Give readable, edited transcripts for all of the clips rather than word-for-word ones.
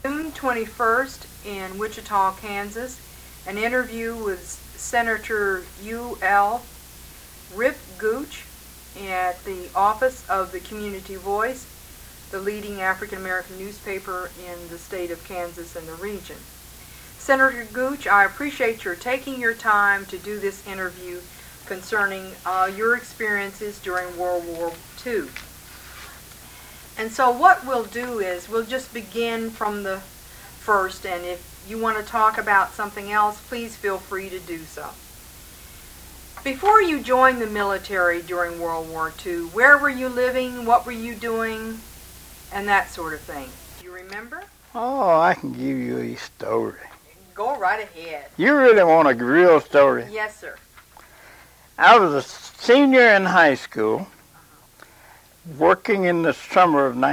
June 21st in Wichita, Kansas, an interview with Senator U.L. Rip Gooch at the office of the Community Voice, the leading African American newspaper in the state of Kansas and the region. Senator Gooch, I appreciate your taking your time to do this interview concerning your experiences during World War II. And so what we'll do is we'll just begin from the first, and if you want to talk about something else, please feel free to do so. Before you joined the military during World War II, where were you living, what were you doing, and that sort of thing? Do you remember? Oh, I can give you a story. Go right ahead. You really want a real story? Yes, sir. I was a senior in high school, working in the summer of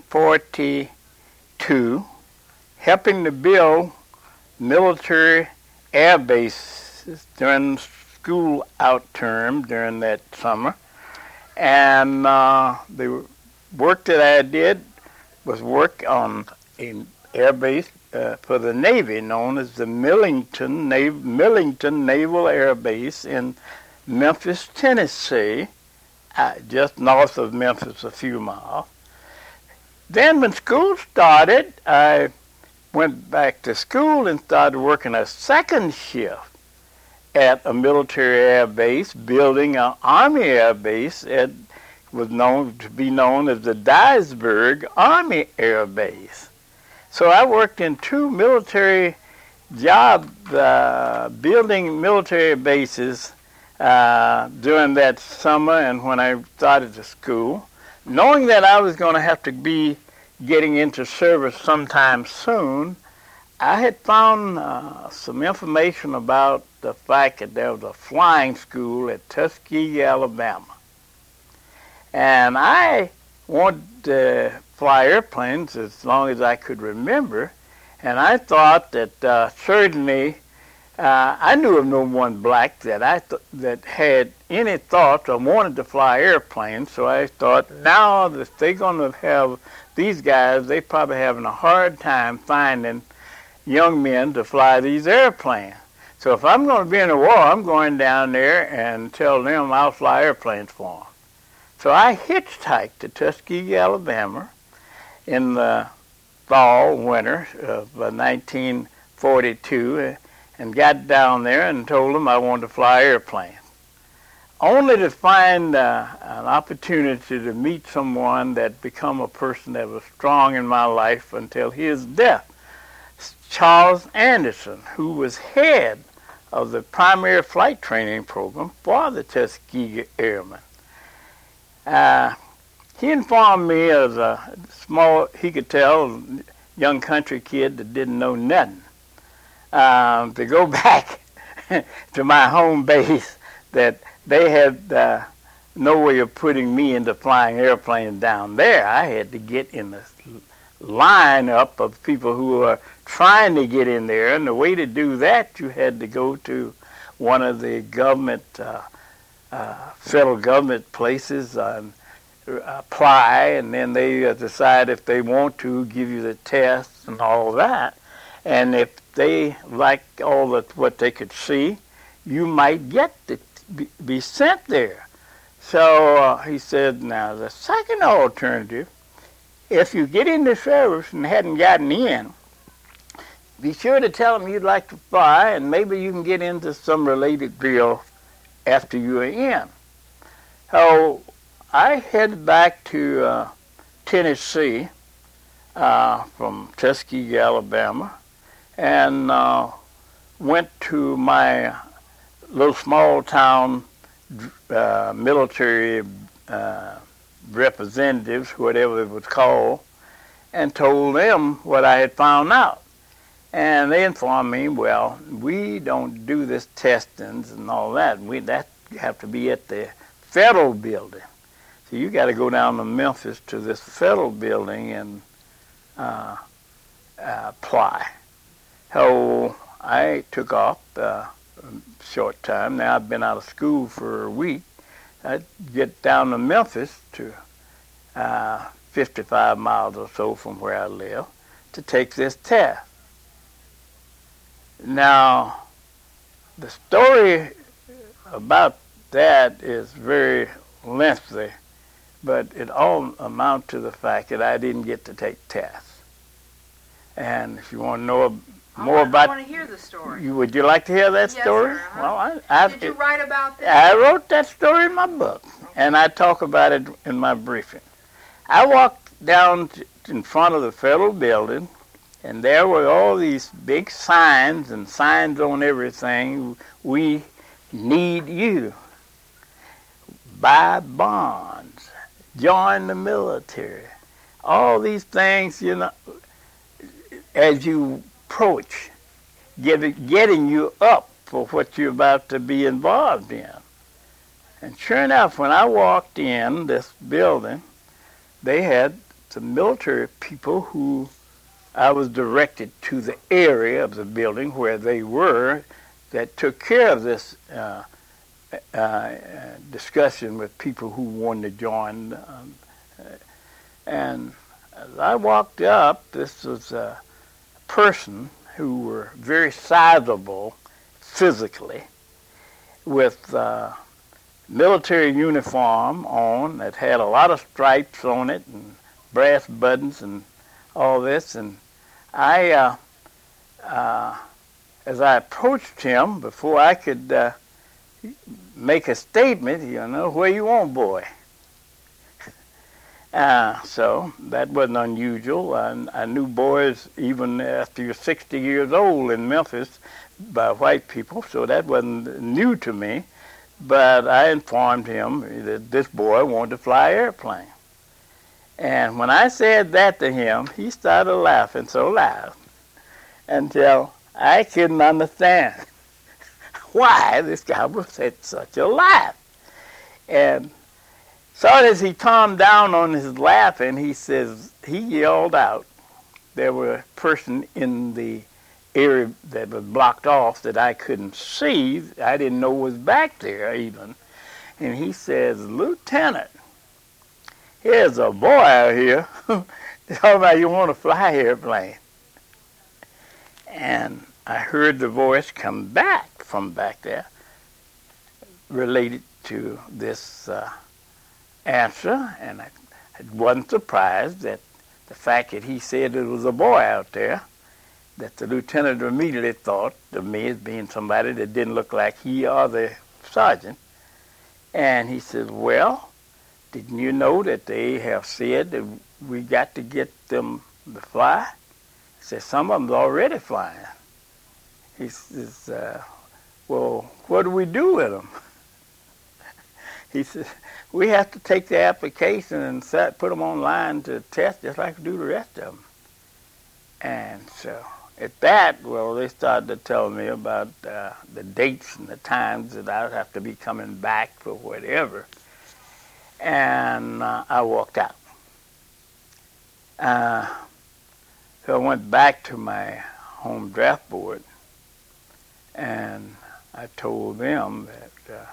1942, helping to build military air bases during school out term during that summer. And the work that I did was work on an air base for the Navy known as the Millington Naval Air Base in Memphis, Tennessee, just north of Memphis a few miles. Then when school started, I went back to school and started working a second shift at a military air base, building an Army air base that was known to be known as the Dyersburg Army Air Base. So I worked in two military jobs, building military bases during that summer and when I started the school, knowing that I was going to have to be getting into service sometime soon. I had found some information about the fact that there was a flying school at Tuskegee, Alabama. And I wanted to fly airplanes as long as I could remember, and I thought that certainly I knew of no one black that that had any thoughts or wanted to fly airplanes, so I thought now that they're going to have these guys, they're probably having a hard time finding young men to fly these airplanes. So if I'm going to be in a war, I'm going down there and tell them I'll fly airplanes for them. So I hitchhiked to Tuskegee, Alabama in the winter of 1942 and got down there and told them I wanted to fly airplanes, only to find an opportunity to meet someone that become a person that was strong in my life until his death, Charles Anderson, who was head of the primary flight training program for the Tuskegee Airmen. He informed me as a small, he could tell, young country kid that didn't know nothing, to go back to my home base, that they had no way of putting me into flying airplanes down there. I had to get in the lineup of people who were trying to get in there, and the way to do that, you had to go to one of the government, federal government places, apply, and then they decide if they want to give you the tests and all that. And if they like all of what they could see, you might get to be sent there. So he said, now the second alternative, if you get into service and hadn't gotten in, be sure to tell them you'd like to fly, and maybe you can get into some related deal after you're in. So I headed back to Tennessee from Tuskegee, Alabama, and went to my little small town military representatives, whatever it was called, and told them what I had found out. And they informed me, well, we don't do this testings and all that. That have to be at the federal building. So you got to go down to Memphis to this federal building and apply. So I took off a short time. Now I've been out of school for a week. I'd get down to Memphis to 55 miles or so from where I live, to take this test. Now, the story about that is very lengthy, but it all amounts to the fact that I didn't get to take tests. And if you want to know more about... I want to hear the story. Would you like to hear that story? Yes, sir. Well, Did you write about this? I wrote that story in my book, and I talk about it in my briefing. I walked down in front of the federal building, and there were all these big signs and signs on everything. We need you. Buy bonds. Join the military. All these things, as you approach, getting you up for what you're about to be involved in. And sure enough, when I walked in this building, they had some military people who I was directed to the area of the building where they were that took care of this discussion with people who wanted to join. And as I walked up, this was a person who were very sizable physically with military uniform on that had a lot of stripes on it and brass buttons and all this. And I, as I approached him, before I could make a statement, where you on, boy? So that wasn't unusual. I knew boys even after you're 60 years old in Memphis by white people, so that wasn't new to me. But I informed him that this boy wanted to fly an airplane. And when I said that to him, he started laughing so loud until I couldn't understand why this guy was at such a laugh. And so as he calmed down on his laughing, he yelled out. There was a person in the area that was blocked off that I couldn't see. I didn't know was back there even. And he says, "Lieutenant, here's a boy out here talking about you want to fly an airplane." And I heard the voice come back from back there related to this answer, and I wasn't surprised that the fact that he said there was a boy out there, that the lieutenant immediately thought of me as being somebody that didn't look like he or the sergeant. And he said, "Well, didn't you know that they have said that we got to get them to fly?" He said, "Some of them's already flying." He says, "Well, what do we do with them?" He says, "We have to take the application and put them online to test just like we do the rest of them." And so at that, they started to tell me about the dates and the times that I would have to be coming back for whatever. And I walked out. So I went back to my home draft board, and I told them that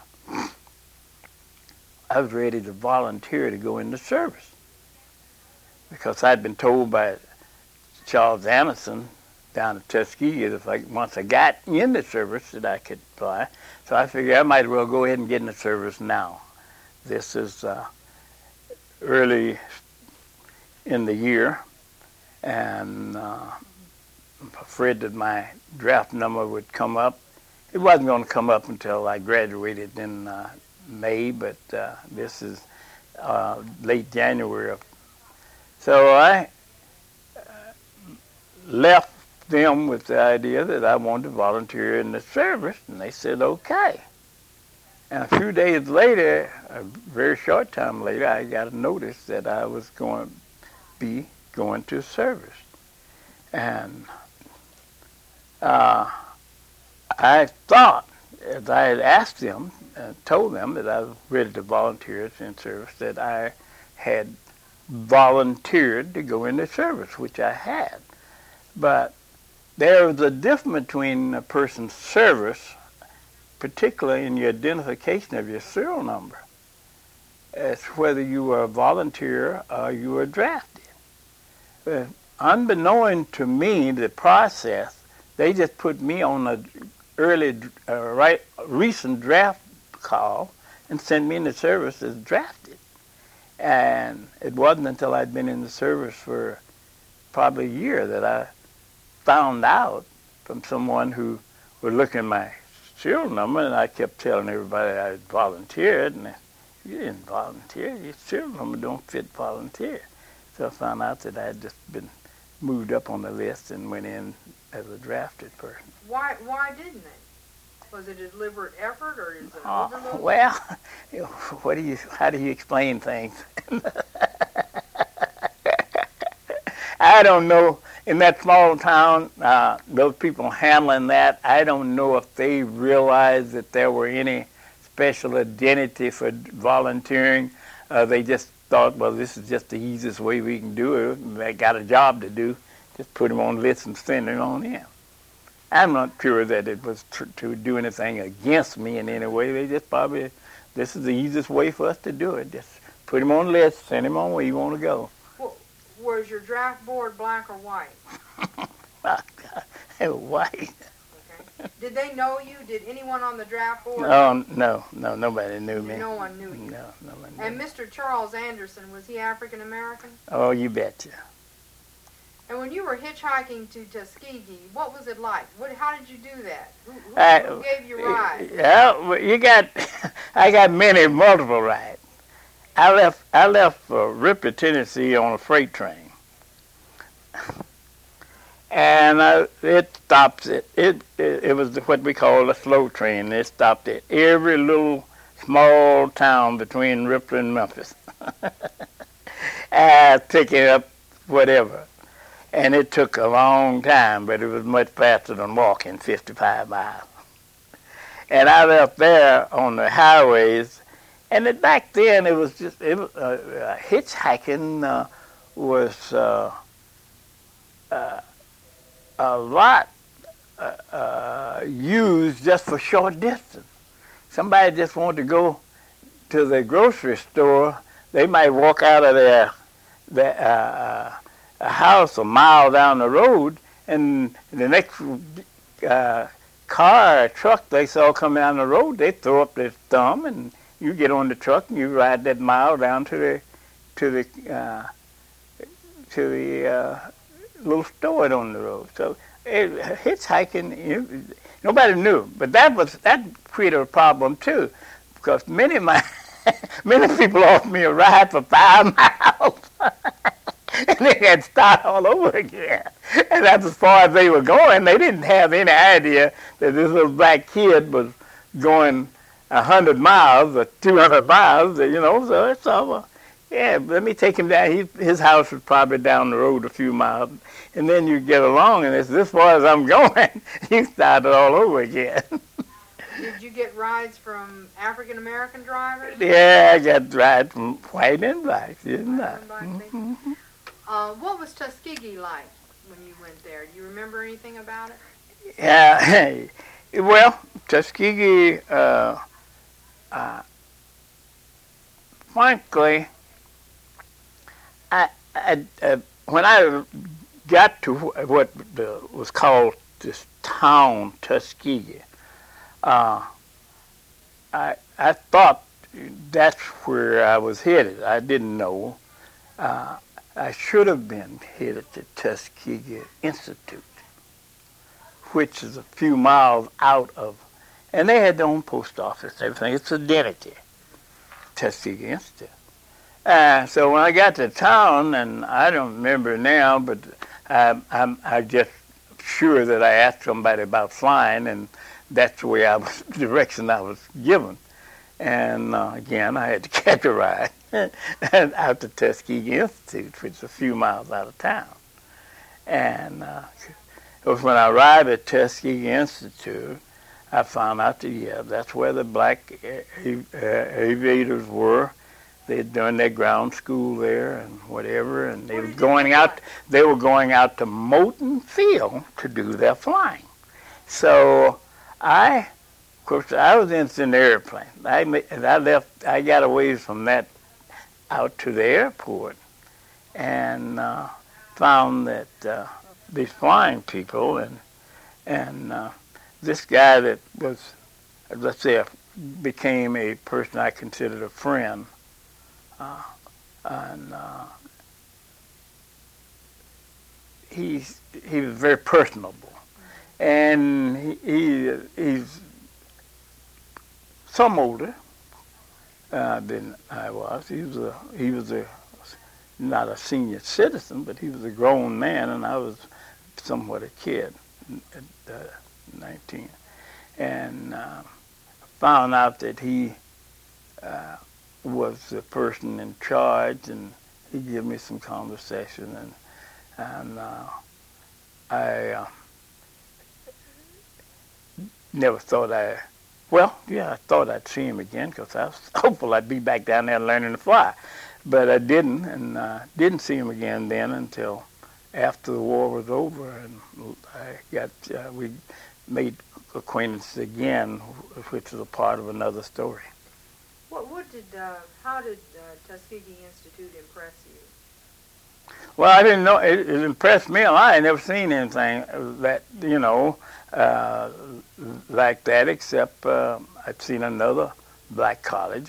I was ready to volunteer to go into service, because I'd been told by Charles Anderson down at Tuskegee that once I got in the service that I could fly. So I figured I might as well go ahead and get in the service now. This is early in the year, and I'm afraid that my draft number would come up. It wasn't going to come up until I graduated in May, but this is late January. So I left them with the idea that I wanted to volunteer in the service, and they said okay. And a few days later, a very short time later, I got a notice that I was going to be going to service. And I thought, as I had asked them, told them that I was ready to volunteer in service, that I had volunteered to go into service, which I had. But there was a difference between a person's service, particularly in your identification of your serial number, as whether you were a volunteer or you were drafted. unbeknown to me, the process, they just put me on a early, recent draft call and sent me in the service as drafted. And it wasn't until I'd been in the service for probably a year that I found out from someone who was looking at my serial number, and I kept telling everybody I had volunteered, and you didn't volunteer, your serial number don't fit volunteer. So I found out that I had just been moved up on the list and went in as a drafted person. Why didn't they? Was it a deliberate effort, or is it overload? Well, how do you explain things? I don't know. In that small town, those people handling that, I don't know if they realized that there were any special identity for volunteering. They just thought, well, this is just the easiest way we can do it. They got a job to do. Just put them on lists and send them on in. I'm not sure that it was to do anything against me in any way. They just probably, this is the easiest way for us to do it. Just put them on lists, send them on where you want to go. Well, was your draft board black or white? White. Okay. Did they know you? Did anyone on the draft board? No, nobody knew me. No one knew you. No, nobody knew. And Mr. Charles Anderson, was he African American? Oh, you betcha. And when you were hitchhiking to Tuskegee, what was it like? How did you do that? Who gave you rides? Yeah, I got multiple rides. I left for Ripley, Tennessee on a freight train. And it stops it was what we call a slow train. It stopped at every little small town between Ripley and Memphis. Picking up whatever. And it took a long time, but it was much faster than walking 55 miles. And I left there on the highways, and back then it was hitchhiking was a lot used just for short distance. Somebody just wanted to go to the grocery store. They might walk out of their house a mile down the road, and the next car or truck they saw come down the road, they throw up their thumb, and you get on the truck and you ride that mile down to the little store on the road. So hitchhiking, nobody knew, but that created a problem too, because many people offered me a ride for 5 miles. And they had to start all over again. And that's as far as they were going. They didn't have any idea that this little black kid was going 100 miles or 200 miles, so it's over. Yeah, let me take him down. His house was probably down the road a few miles. And then you get along, and it's this far as I'm going. You start it all over again. Did you get rides from African American drivers? Yeah, I got rides from white and blacks, didn't I? Mm-hmm. What was Tuskegee like when you went there? Do you remember anything about it? Yeah, well, Tuskegee, frankly, when I got to what was called this town, Tuskegee, I thought that's where I was headed. I didn't know. I should have been headed to Tuskegee Institute, which is a few miles out of, and they had their own post office and everything. It's identity, Tuskegee Institute. So when I got to town, and I don't remember now, but I'm just sure that I asked somebody about flying, and that's the way the direction I was given. And again, I had to catch a ride out to Tuskegee Institute, which is a few miles out of town. And it was when I arrived at Tuskegee Institute, I found out that, that's where the black aviators were. They had done their ground school there and whatever, and they were going out to Moulton Field to do their flying. So of course, I was in an airplane. I got away from that out to the airport, and found that these flying people and this guy that was, let's say, became a person I considered a friend, and he was very personable, and he's some older than I was. He was a not a senior citizen, but he was a grown man, and I was somewhat a kid at 19, and found out that he was the person in charge, and he gave me some conversation, and I never thought I thought I'd see him again because I was hopeful I'd be back down there learning to fly, but I didn't, and didn't see him again then until after the war was over, and we made acquaintance again, which was a part of another story. How did Tuskegee Institute impress you? Well, I didn't know. It impressed me a lot. I had never seen anything that, like that, except I'd seen another black college.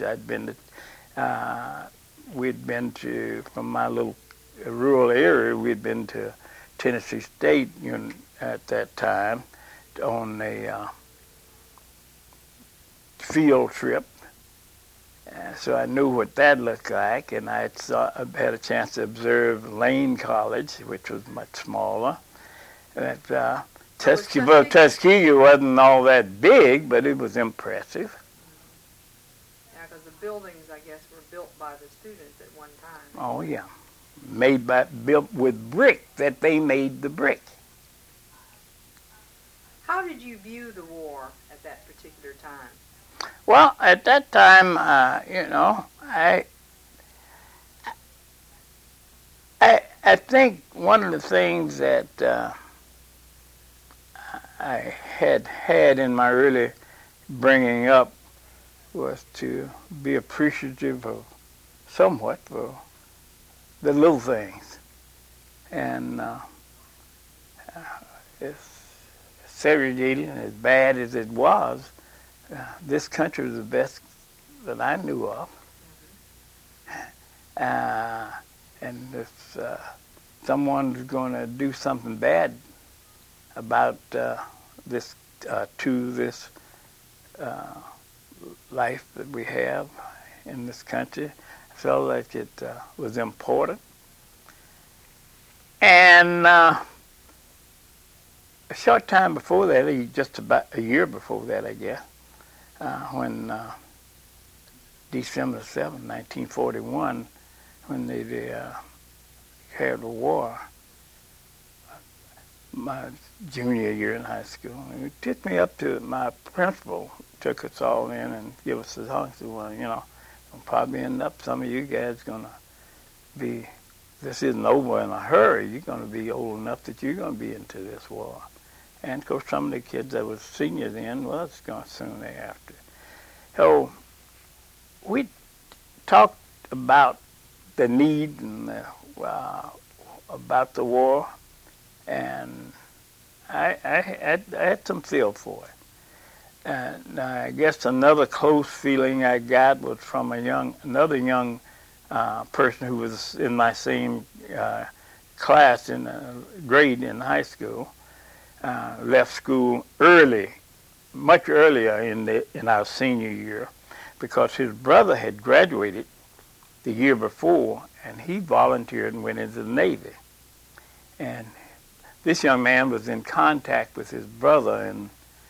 We'd been to, from my little rural area, we'd been to Tennessee State at that time on a field trip. So I knew what that looked like, and I had a chance to observe Lane College, which was much smaller. Tuskegee wasn't all that big, but it was impressive. Yeah, because the buildings, I guess, were built by the students at one time. Oh yeah, built with brick that they made the brick. How did you view the war at that particular time? Well, at that time, I think one of the things that I had in my early bringing up was to be appreciative of somewhat for the little things, and as segregated and as bad as it was, this country was the best that I knew of. And if someone's going to do something bad about this life that we have in this country, I felt like it was important. And a short time before that, just about a year before that, I guess, when December 7, 1941, when they had the war, my junior year in high school, and it took me up to my principal, took us all in and gave us the talk. He said, well, I'll probably end up, some of you guys going to be, this isn't over in a hurry, you're going to be old enough that you're going to be into this war. And of course, some of the kids that was senior then was going soon thereafter. So we talked about the need and about the war, and I had some feel for it. And I guess another close feeling I got was from another young person who was in my same class in grade in high school. Left school early, much earlier in our senior year, because his brother had graduated the year before, and he volunteered and went into the Navy. And this young man was in contact with his brother and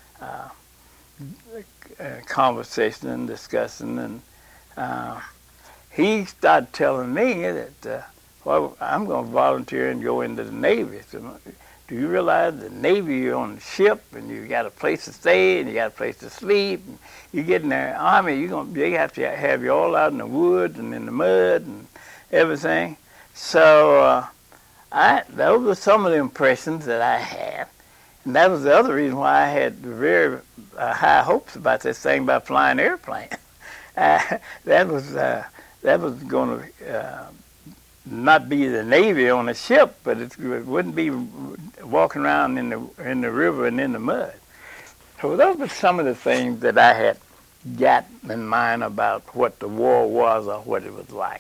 conversation and discussing, and he started telling me that, well, I'm going to volunteer and go into the Navy. So, do you realize the Navy, you're on the ship, and you got a place to stay, and you got a place to sleep, and you get in the Army, they have to have you all out in the woods and in the mud and everything. So those were some of the impressions that I had, and that was the other reason why I had very high hopes about this thing about flying airplanes. That was going to not be the Navy on a ship, but it wouldn't be walking around in the river and in the mud. So those were some of the things that I had got in mind about what the war was or what it was like.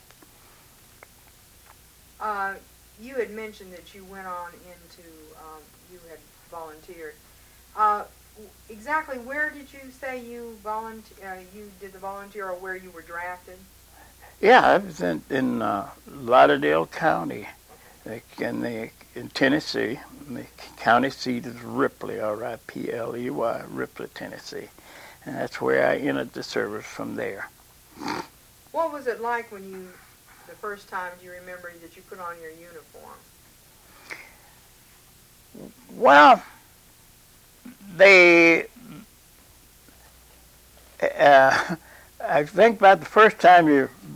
You had mentioned that you went on into, you had volunteered. Exactly where did you say you did the volunteer, or where you were drafted? Yeah, I was in Lauderdale County, in Tennessee. The county seat is Ripley, R-I-P-L-E-Y, Ripley, Tennessee. And that's where I entered the service from there. What was it like when the first time you remember that you put on your uniform? Well, I think about the first time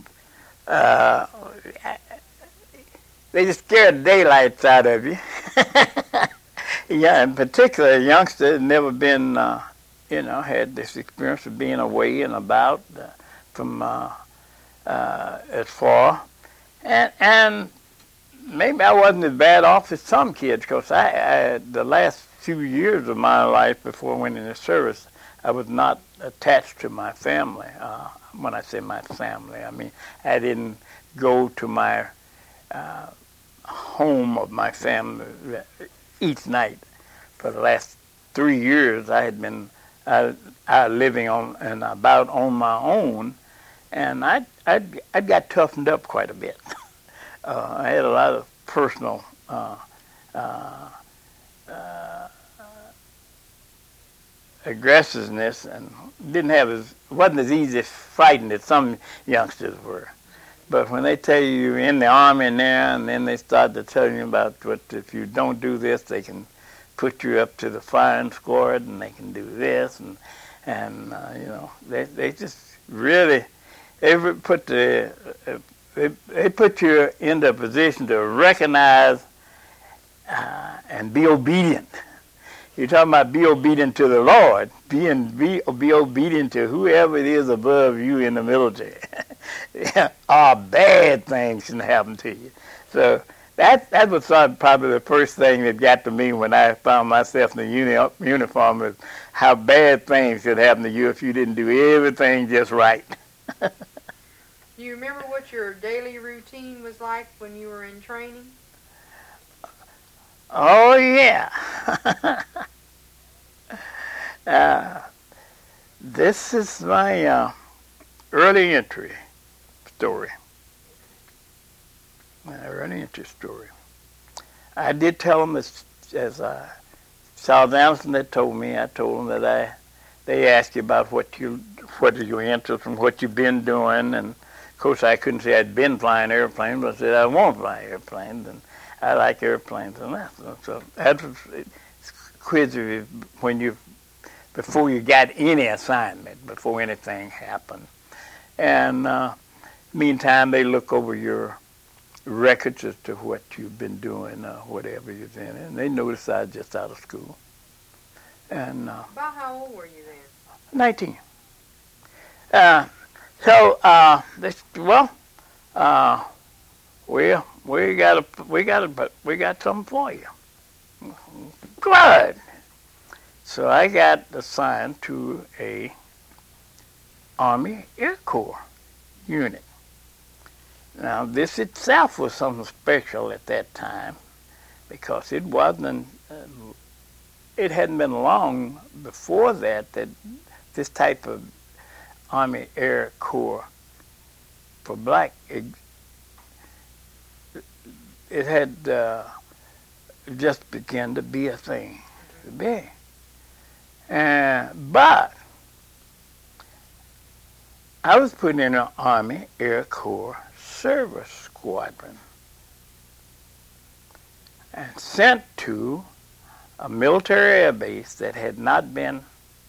they just scared the daylights out of you. Yeah, in particular, a youngster had never been, had this experience of being away and about from as far. And maybe I wasn't as bad off as some kids, because the last few years of my life before I went into service, I was not attached to my family. When I say my family, I mean I didn't go to my home of my family each night. For the last 3 years, I had been living on and about on my own, and I got toughened up quite a bit. I had a lot of personal aggressiveness, and wasn't as easy fighting as some youngsters were. But when they tell you you're in the army now, and then they start to tell you about if you don't do this, they can put you up to the firing squad, and they can do this, and they just really they put you into a position to recognize and be obedient. You're talking about be obedient to the Lord, be obedient to whoever it is above you in the military. All bad things can happen to you. So that was probably the first thing that got to me when I found myself in the uniform, is how bad things could happen to you if you didn't do everything just right. Do you remember what your daily routine was like when you were in training? Oh, yeah. This is my early entry story. My early entry story. I did tell them, as Charles Anderson had told me, I told them that they asked you about what are your interests and what you've been doing, and of course I couldn't say I'd been flying airplanes, but I said I won't fly airplanes, and I like airplanes, and that. So that was quiz you before you got any assignment, before anything happened. And meantime, they look over your records as to what you've been doing, whatever you're doing, and they noticed I was just out of school. And about how old were you then? 19. We got something for you. Good. So I got assigned to a Army Air Corps unit. Now this itself was something special at that time, because it hadn't been long before that this type of Army Air Corps for black, it had just begun to be a thing. But I was put in an Army Air Corps service squadron and sent to a military air base that had not been,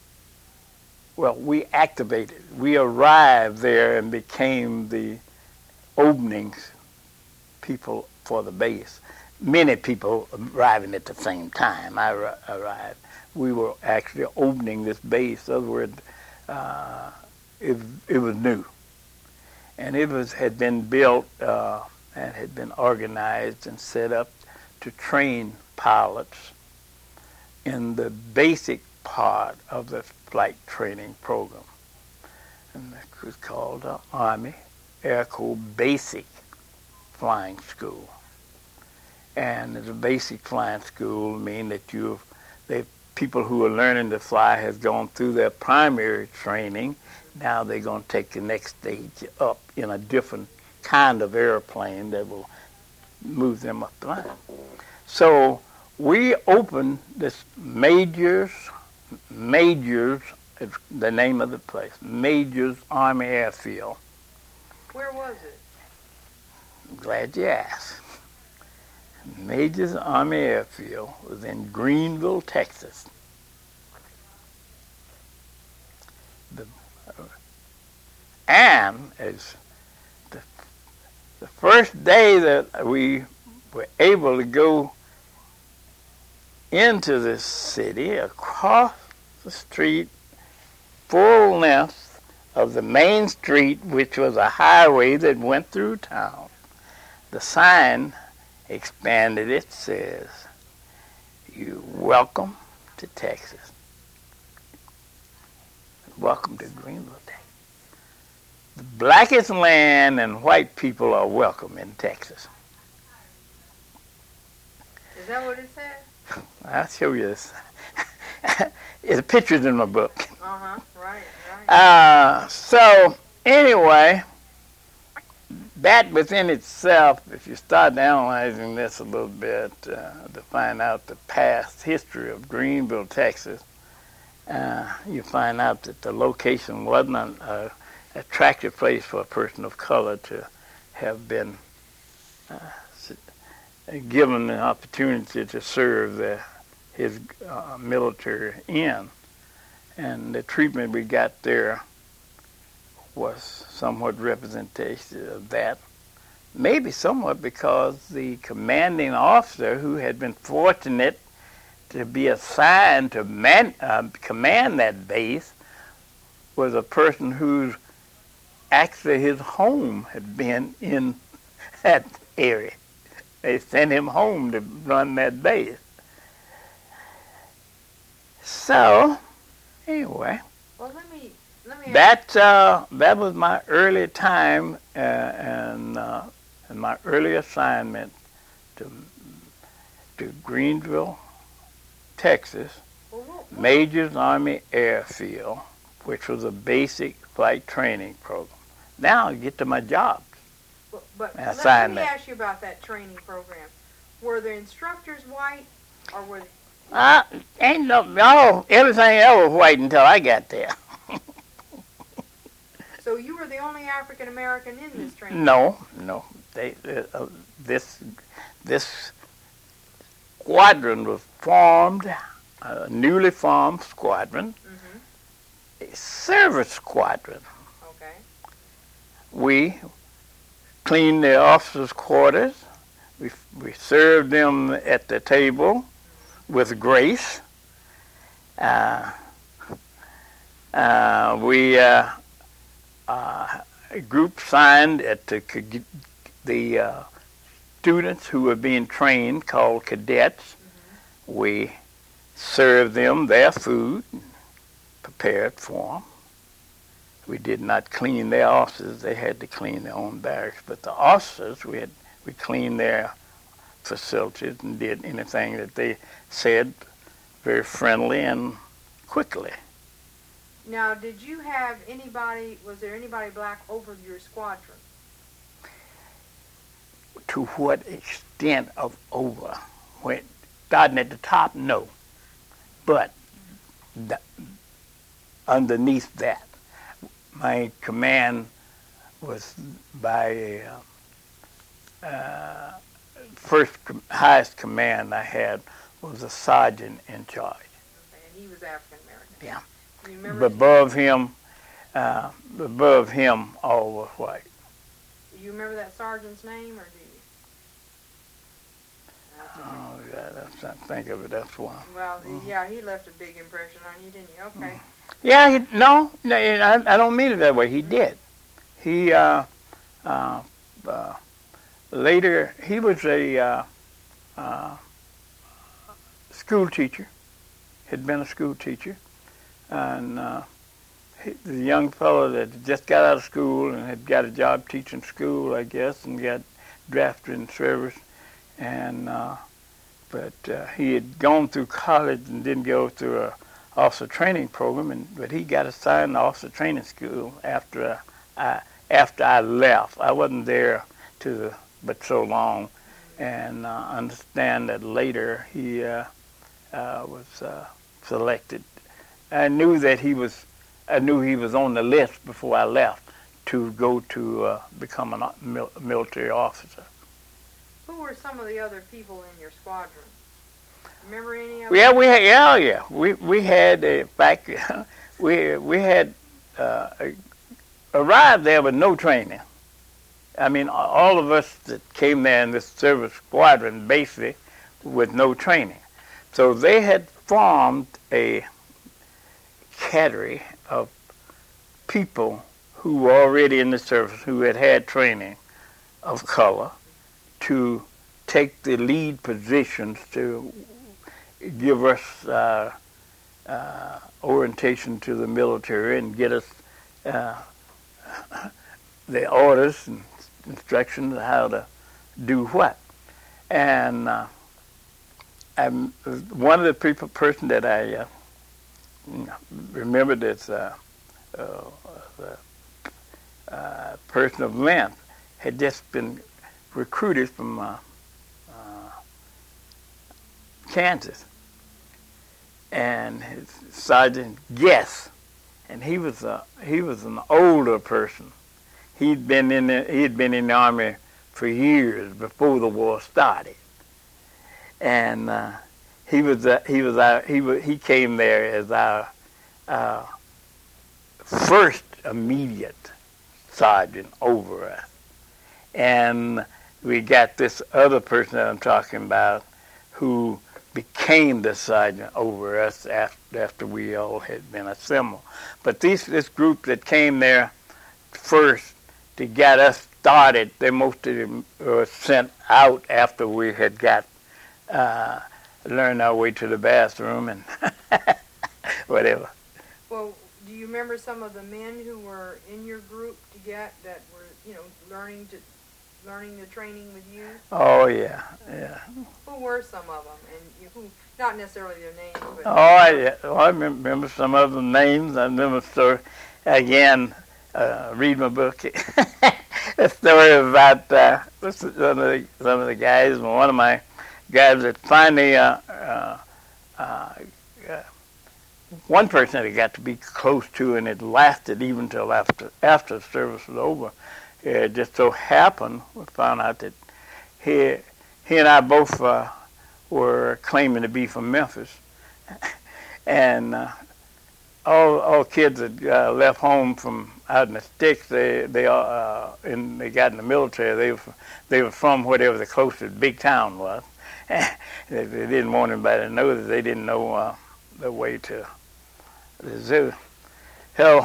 we activated. We arrived there and became the openings people for the base. Many people arriving at the same time. I arrived. We were actually opening this base. In other words, it was new. And it had been built that had been organized and set up to train pilots in the basic part of the flight training program. And it was called the Army Air Corps Basic Flying School. And the basic flying school mean that people who are learning to fly has gone through their primary training. Now they're going to take the next stage up in a different kind of airplane that will move them up the line. So we opened this Majors is the name of the place, Majors Army Airfield. Where was it? I'm glad you asked. Majors Army Airfield was in Greenville, Texas. And as the first day that we were able to go into this city, across the street, full length of the main street, which was a highway that went through town, the sign expanded. It says, "You're welcome to Texas. Welcome to Greenville, Texas. The blackest land and white people are welcome in Texas." Is that what it said? I'll show you this. It's pictures in my book. Right. So anyway, that within itself, if you start analyzing this a little bit to find out the past history of Greenville, Texas, you find out that the location wasn't an attractive place for a person of color to have been given the opportunity to serve his military in. And the treatment we got there was somewhat representative of that. Maybe somewhat because the commanding officer, who had been fortunate to be assigned to command that base, was a person whose actually his home had been in that area. They sent him home to run that base. So, anyway, well, let me that was my early time and my early assignment to Greenville, Texas, Majors Army Airfield, which was a basic flight training program. Now I get to my job. But let me ask you about that training program. Were the instructors white, or were ain't no, everything else was white until I got there. So you were the only African American in this training? No. This squadron was formed, a newly formed squadron, a service squadron. Okay. We cleaned the officers' quarters. We served them at the table with grace. A group signed at the students who were being trained, called cadets. We served them their food, prepared for them. We did not clean their officers. They had to clean their own barracks. But the officers, we cleaned their facilities and did anything that they said very friendly and quickly. Now, did you have was there anybody black over your squadron? To what extent of over? When starting at the top, no. But underneath that, my command was by first highest command I had was a sergeant in charge. Okay, and he was African American. Yeah. You remember? Above him, all was white. Do you remember that sergeant's name, or do you? Oh, yeah, that's not think of it. That's one. Well, yeah, he left a big impression on you, didn't he? Okay. Yeah, no, I don't mean it that way. He did. He later, he was a school teacher, had been a school teacher, and the young fellow that just got out of school and had got a job teaching school, I guess, and got drafted in service, and but he had gone through college and didn't go through a officer training program, but he got assigned to officer training school after I left. I wasn't there but so long, and understand that later he was selected. I knew he was on the list before I left to go to become a military officer. Who were some of the other people in your squadron? Remember any of Yeah, them? we had we had arrived there with no training. I mean, all of us that came there in this service squadron basically with no training. So they had formed a cadre of people who were already in the service, who had training of color, to take the lead positions to give us orientation to the military and get us the orders and instructions of how to do what. And one of the person that I remembered as a person of length had just been recruited from Kansas, and his Sergeant Guess, and he was an older person. He had been in the Army for years before the war started, and he came there as our first immediate sergeant over us, and we got this other person that I'm talking about who became the sergeant over us after we all had been assembled. But this group that came there first to get us started, they most of them were sent out after we had learned our way to the bathroom and whatever. Well, do you remember some of the men who were in your group that were, learning the training with you? Oh yeah. Who were some of them, and who? Not necessarily their names, but. I remember some of the names. I remember a story. Again, read my book. A story about some of the guys. One of my guys that finally, one person that I got to be close to, and it lasted even till after the service was over. It just so happened, we found out that he and I both were claiming to be from Memphis, and all kids that left home from out in the sticks, they got in the military. They were from whatever the closest big town was. They didn't want anybody to know that they didn't know the way to the zoo. So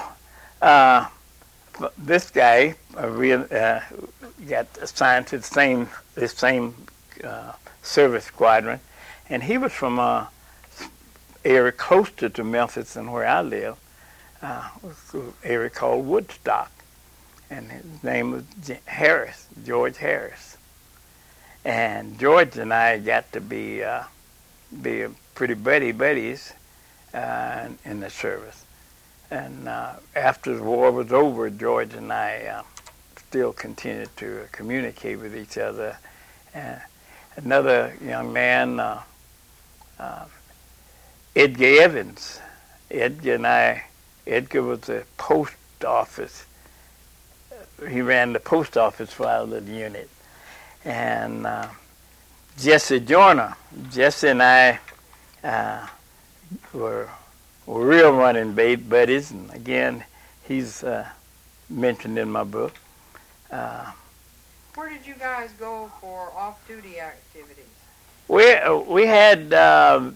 this guy got assigned to the same service squadron, and he was from a area closer to Memphis than where I live, an area called Woodstock, and his name was George Harris. And George and I got to be pretty buddies in the service. And after the war was over, George and I still continued to communicate with each other. Another young man, Edgar Evans. Edgar was the post office. He ran the post office for our little unit. And Jesse Joyner. Jesse and I were real running buddies, and again, he's mentioned in my book. Where did you guys go for off-duty activities? We had a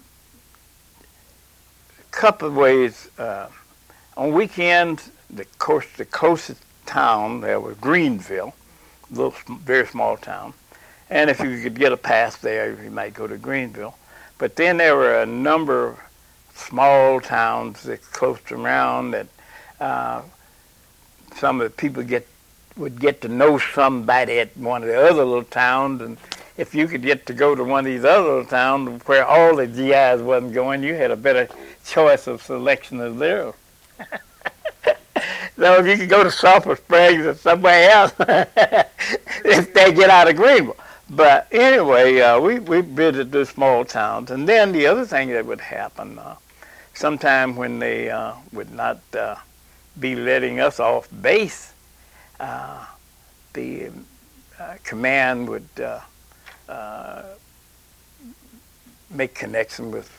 couple of ways. On weekends, the closest town there was Greenville, little, very small town. And if you could get a pass there, you might go to Greenville. But then there were a number of small towns that close around that some of the people would get to know somebody at one of the other little towns, and if you could get to go to one of these other little towns where all the GIs wasn't going, you had a better choice of selection of there. So if you could go to Sulphur Springs or somewhere else, if they get out of Greenville. But anyway, we visited the small towns. And then the other thing that would happen, sometime when they would not be letting us off base, the command would make connection with,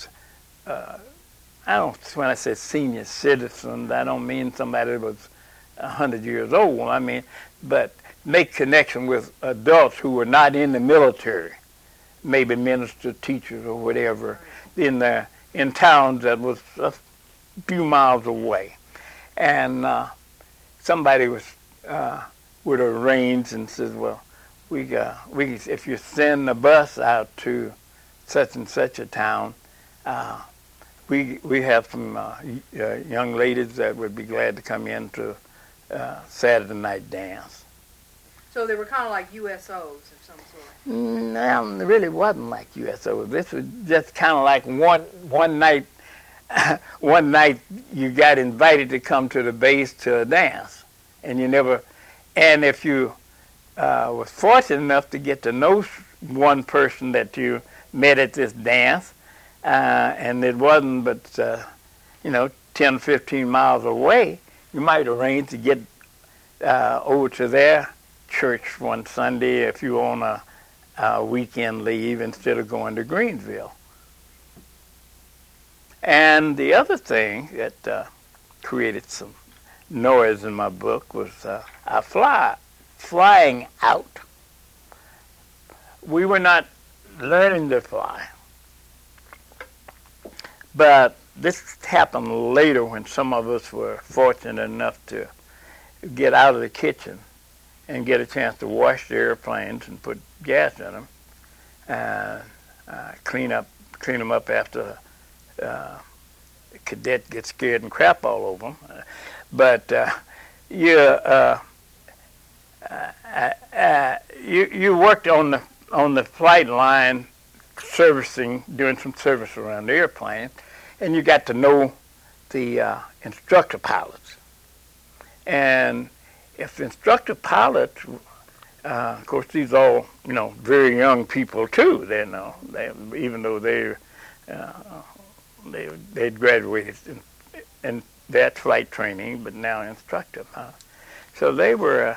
when I say senior citizens, I don't mean somebody that was 100 years old. I mean, but make connection with adults who were not in the military, maybe ministers, teachers, or whatever, in towns that was a few miles away. And somebody would arrange and says, well, we if you send a bus out to such and such a town, we have some young ladies that would be glad to come in to Saturday night dance. So they were kind of like USOs of some sort. No, it really wasn't like USOs. This was just kind of like one night. One night you got invited to come to the base to a dance, and you never. And if you was fortunate enough to get to know one person that you met at this dance, and it wasn't but 10, 15 miles away, you might arrange to get over to their church one Sunday if you were on a weekend leave instead of going to Greensville. And the other thing that created some noise in my book was flying out. We were not learning to fly, but this happened later when some of us were fortunate enough to get out of the kitchen and get a chance to wash the airplanes and put gas in them, and clean them up after the cadet gets scared and crap all over them. But you worked on the flight line, doing some service around the airplane, and you got to know the instructor pilots. And if the instructor pilots, of course, these all very young people too. Even though they'd graduated in that flight training, but now instructor pilots. So they would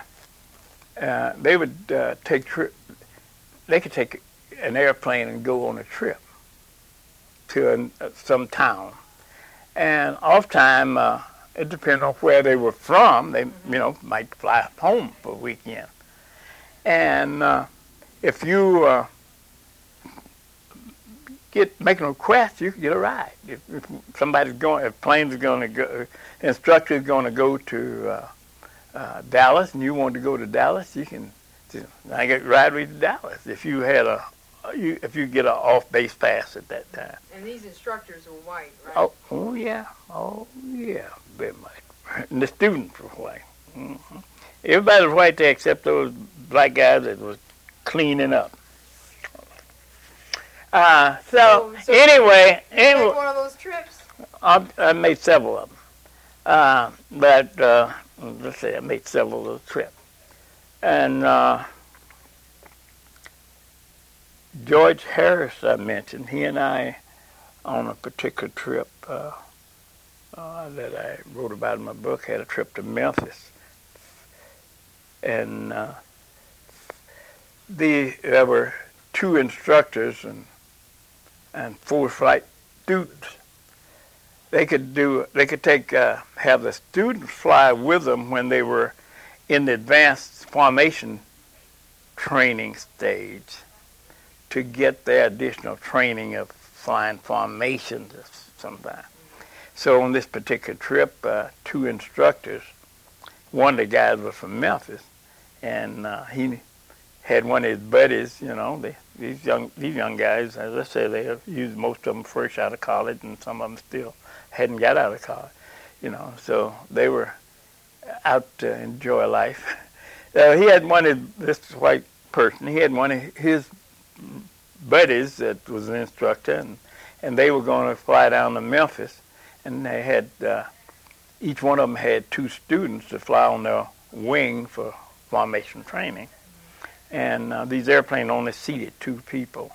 take they could take an airplane and go on a trip to some town, and oftentimes it depends on where they were from. They might fly home for a weekend, and if you make a request, you can get a ride. If plane's going to go, instructor is going to go to Dallas, and you want to go to Dallas, you can. I get ride with you to Dallas if you get an off-base pass at that time. And these instructors were white, right? Oh yeah, very much. And the students were white. Mm-hmm. Everybody was white there except those black guys that was cleaning up. So anyway, you take one of those trips? I made several of them. But let's say I made several of those trips. And George Harris, I mentioned, he and I, on a particular trip that I wrote about in my book, had a trip to Memphis. And there were 2 instructors and 4 flight students. They could have the students fly with them when they were in the advanced formation training stage to get their additional training of flying formations sometimes. So on this particular trip, 2 instructors, one of the guys was from Memphis, and he had one of his buddies. You know, these young guys, as I say, they have used most of them fresh out of college, and some of them still hadn't got out of college. You know, so they were out to enjoy life. He had one of this white person. He had one of his buddies that was an instructor, and they were going to fly down to Memphis, and they had each one of them had 2 students to fly on their wing for formation training, and these airplanes only seated 2 people,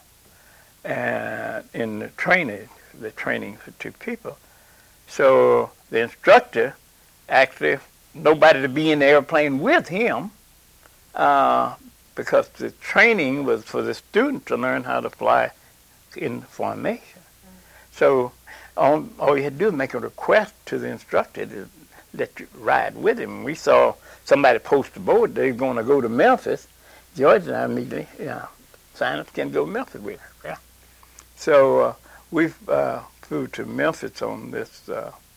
in the training for 2 people. So the instructor actually nobody to be in the airplane with him, because the training was for the student to learn how to fly in formation. So all you had to do was make a request to the instructor to let you ride with him. We saw somebody post a board, they were going to go to Memphis. George and I immediately signed up, can go to Memphis with her. Yeah. So we flew to Memphis on this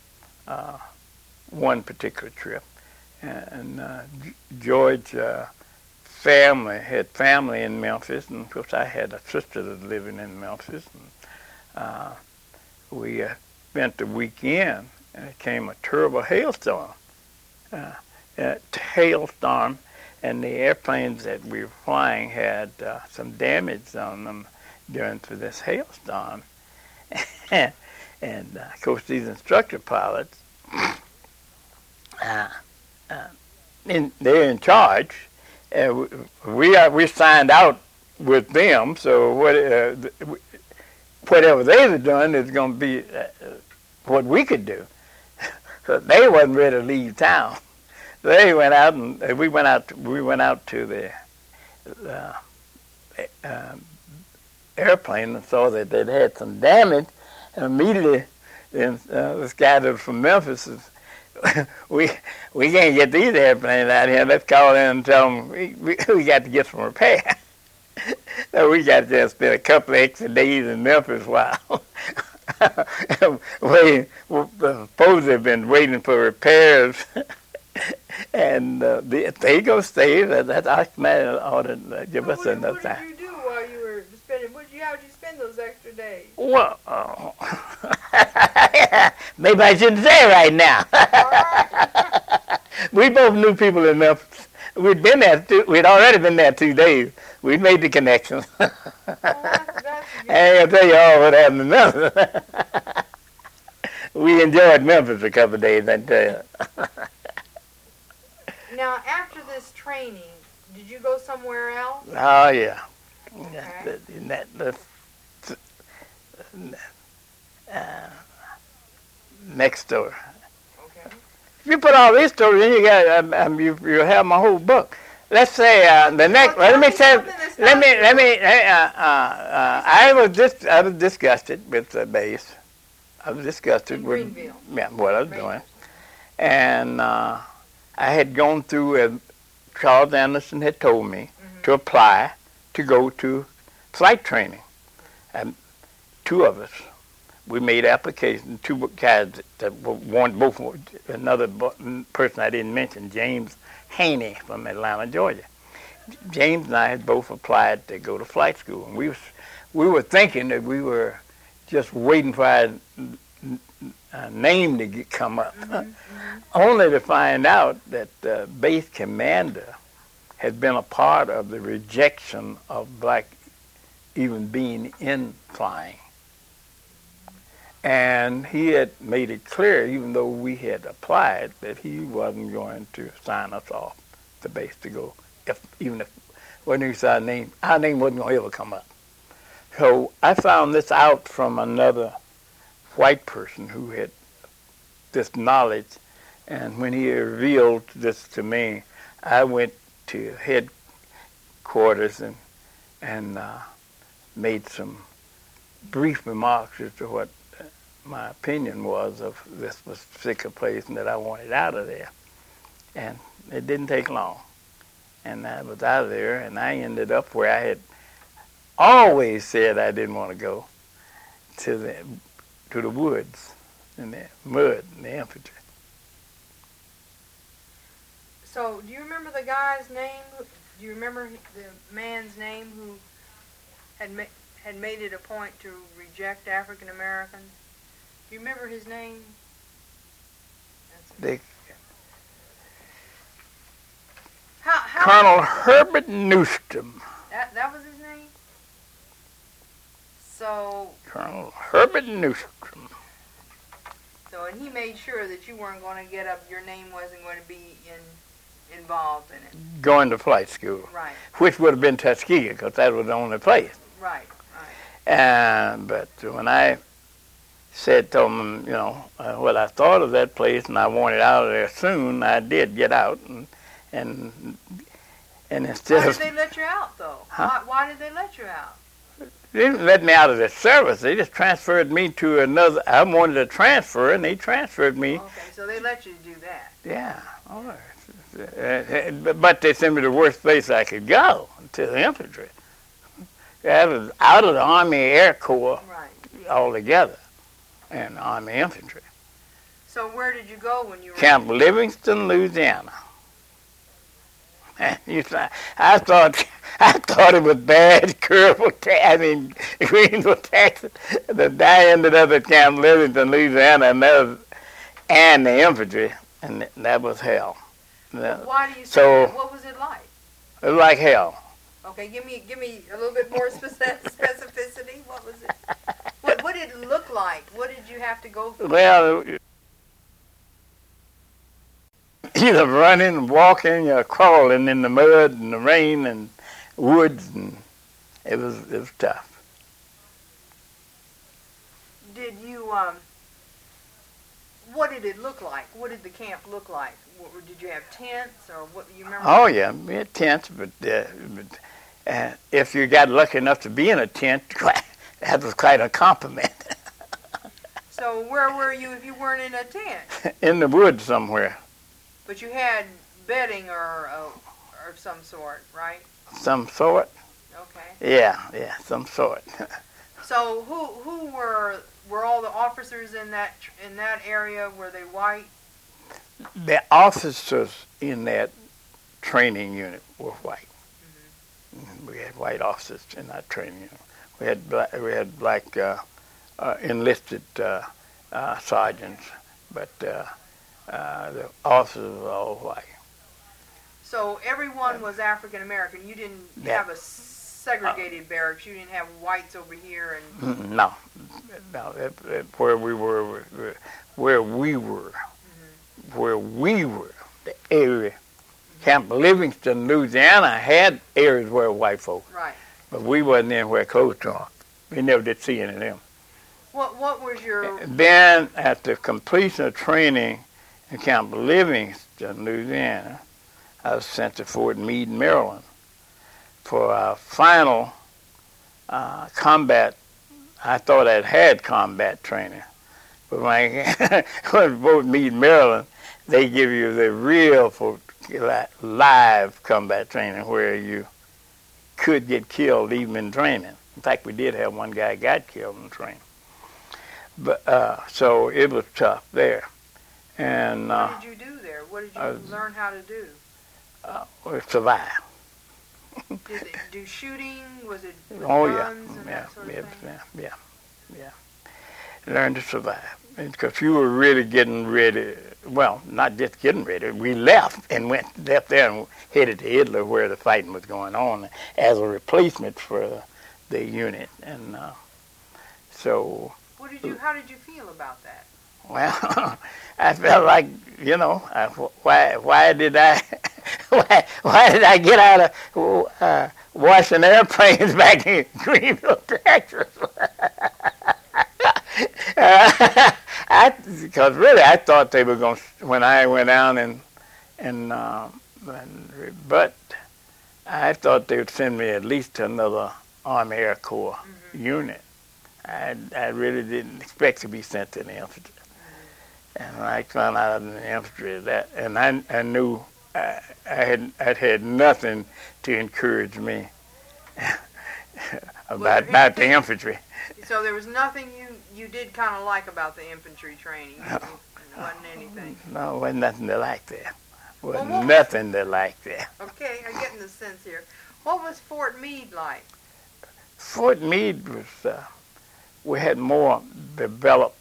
one particular trip. And George had family in Memphis, and of course I had a sister that was living in Memphis. And, we spent the weekend, and it came a terrible hailstorm. And the airplanes that we were flying had some damage on them through this hailstorm. And of course these instructor pilots, they're in charge. We signed out with them, so whatever they were doing is going to be what we could do. So they wasn't ready to leave town. They went out, and we went out to the airplane and saw that they'd had some damage, and immediately this guy that was from Memphis says, we can't get these airplanes out here. Let's call in and tell them we got to get some repair. So we got to just spend a couple of extra days in Memphis while suppose they've been waiting for repairs. And they go stay. That Archman ought to give us enough time. What did you do while you were spending? How did you spend those extra days? Well, maybe I shouldn't say right now. We both knew people in Memphis. We'd been there. We'd already been there 2 days. We made the connection. That's I ain't gonna tell you all what happened in Memphis. We enjoyed Memphis a couple of days, I tell you. Now, after this training, did you go somewhere else? Oh yeah. Okay. Next story. Okay. If you put all these stories in, you got you have my whole book. Let's say the next. Well, I was disgusted with the base. I was disgusted with what I was doing, and I had gone through, as Charles Anderson had told me, to apply to go to flight training. And 2 of us, we made applications. 2 guys that wanted both. Another person I didn't mention, James Haney from Atlanta, Georgia. James and I had both applied to go to flight school, and we were thinking that we were just waiting for our name to come up, only to find out that the base commander had been a part of the rejection of black even being in flying. And he had made it clear, even though we had applied, that he wasn't going to sign us off the base to go, even if when he said our name wasn't going to ever come up. So I found this out from another white person who had this knowledge, and when he revealed this to me, I went to headquarters and made some brief remarks as to what my opinion was of this particular place and that I wanted out of there. And it didn't take long. And I was out of there, and I ended up where I had always said I didn't want to go, to the woods, in the mud, in the infantry. So, do you remember the guy's name? Do you remember the man's name who had made it a point to reject African Americans? Do you remember his name? The How Colonel Herbert Newsom. that was his name? So, Colonel Herbert Newsom. and he made sure that you weren't going to get up, your name wasn't going to be involved in it. Going to flight school. Right. Which would have been Tuskegee, because that was the only place. Right, right. But when I said to them, what I thought of that place, and I wanted out of there soon, I did get out, and instead Why of... did they let you out, though? Huh? Why did they let you out? They didn't let me out of the service. They just transferred me to another. I wanted to transfer, and they transferred me. Okay, so they let you do that. Yeah. All right. But they sent me to the worst place I could go, to the infantry. I was out of the Army Air Corps altogether, and Army Infantry. So where did you go when you were... Camp Livingston, Louisiana. And I thought it was bad. Greenville, Texas. I ended up at Camp Livingston, Louisiana, and the infantry, and that was hell. Why do you say that? What was it like? It was like hell. Okay, give me a little bit more specificity. What was it? What did it look like? What did you have to go through? Well, either running, walking, or crawling in the mud and the rain and woods, and it was tough. Did you what did it look like? What did the camp look like? Did you have tents, or what? You remember? Oh yeah, we had tents, but if you got lucky enough to be in a tent, that was quite a compliment. So where were you if you weren't in a tent? In the woods somewhere. But you had bedding or some sort, right? Some sort. Okay. Yeah, some sort. So who were all the officers in that area? Were they white? The officers in that training unit were white. Mm-hmm. We had white officers in that training unit. We had black enlisted sergeants, but the officers were all white. So everyone was African American. You didn't have a segregated barracks. You didn't have whites over here and. No. Where we were, the area. Camp Livingston, Louisiana, had areas where white folks. Right. But we wasn't anywhere close to them. We never did see any of them. What was your... Then, at the completion of training in Camp Livingston, Louisiana, I was sent to Fort Meade, Maryland, for our final combat. I thought I'd had combat training. But when I went to Fort Meade, Maryland, they give you the real live combat training where you could get killed even in training. In fact, we did have one guy got killed in training. But so it was tough there. And what did you do there? What did you learn how to do? Survive. Did they do shooting? Was it with guns and that sort of thing? Yeah. Learn to survive. Because you were really getting ready. Well, not just getting ready. We left there and headed to Italy where the fighting was going on as a replacement for the unit. And so... How did you feel about that? Well, I felt like, why did I get out of washing airplanes back in Greenville, Texas? Because really, I thought they were going to, when I went down but I thought they would send me at least to another Army Air Corps unit. I really didn't expect to be sent to the infantry. And when I found out in the infantry and I knew I'd had nothing to encourage me about the infantry. So there was nothing you did kind of like about the infantry training? It wasn't anything? No, it wasn't nothing to like there. Was Well, nothing to like there. Okay, I'm getting the sense here. What was Fort Meade like? Fort Meade was, we had more developed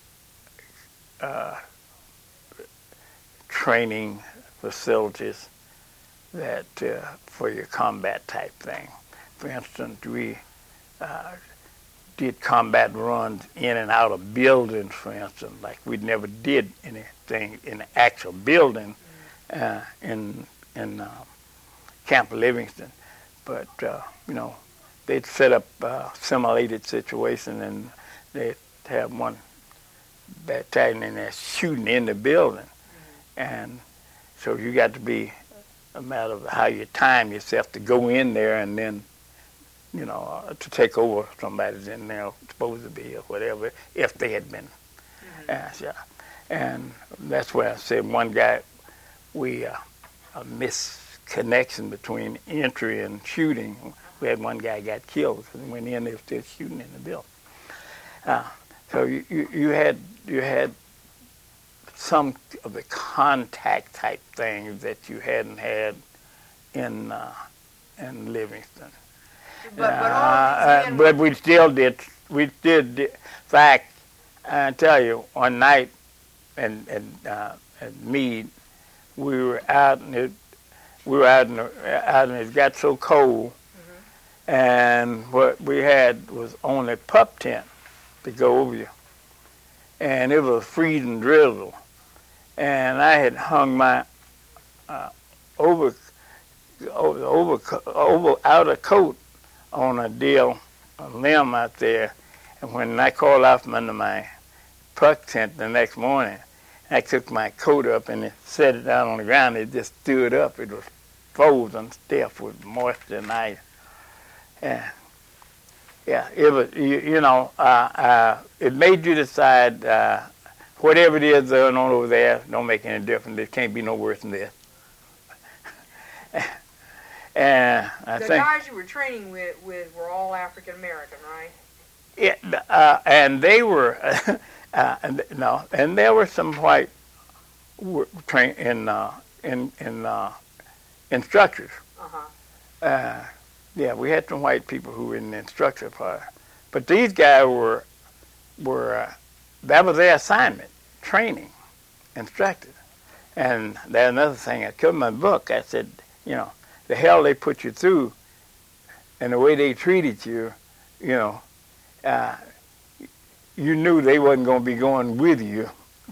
training facilities that for your combat type thing. For instance, we did combat runs in and out of buildings, for instance. Like we never did anything in the actual building in Camp Livingston, but they'd set up a simulated situation, and they'd have one battalion in there shooting in the building, and so you got to be a matter of how you time yourself to go in there and then, to take over somebody's in there supposed to be or whatever, if they had been shot. And that's where I said one guy, we a misconnection between entry and shooting. We had one guy got killed because he went in, they were still shooting in the building. So you had some of the contact type things that you hadn't had in Livingston. But we still did. We did. In fact, I tell you, one night at Meade, we were out and it got so cold, and what we had was only pup tent to go over you, and it was freezing drizzle, and I had hung my outer coat on a limb out there, and when I crawled out from under my pup tent the next morning, I took my coat up and set it down on the ground. It just stood up. It was frozen stiff with moisture and ice. Yeah, it was. It made you decide whatever it is going on over there don't make any difference. It can't be no worse than this. And the guys you were training with were all African American, right? Yeah, and they were no, and there were some white trained in instructors. Yeah, we had some white people who were in the instructor part, but these guys were that was their assignment, training, instructors. And there's another thing I put in my book. I said, the hell they put you through, and the way they treated you, you knew they wasn't going to be going with you.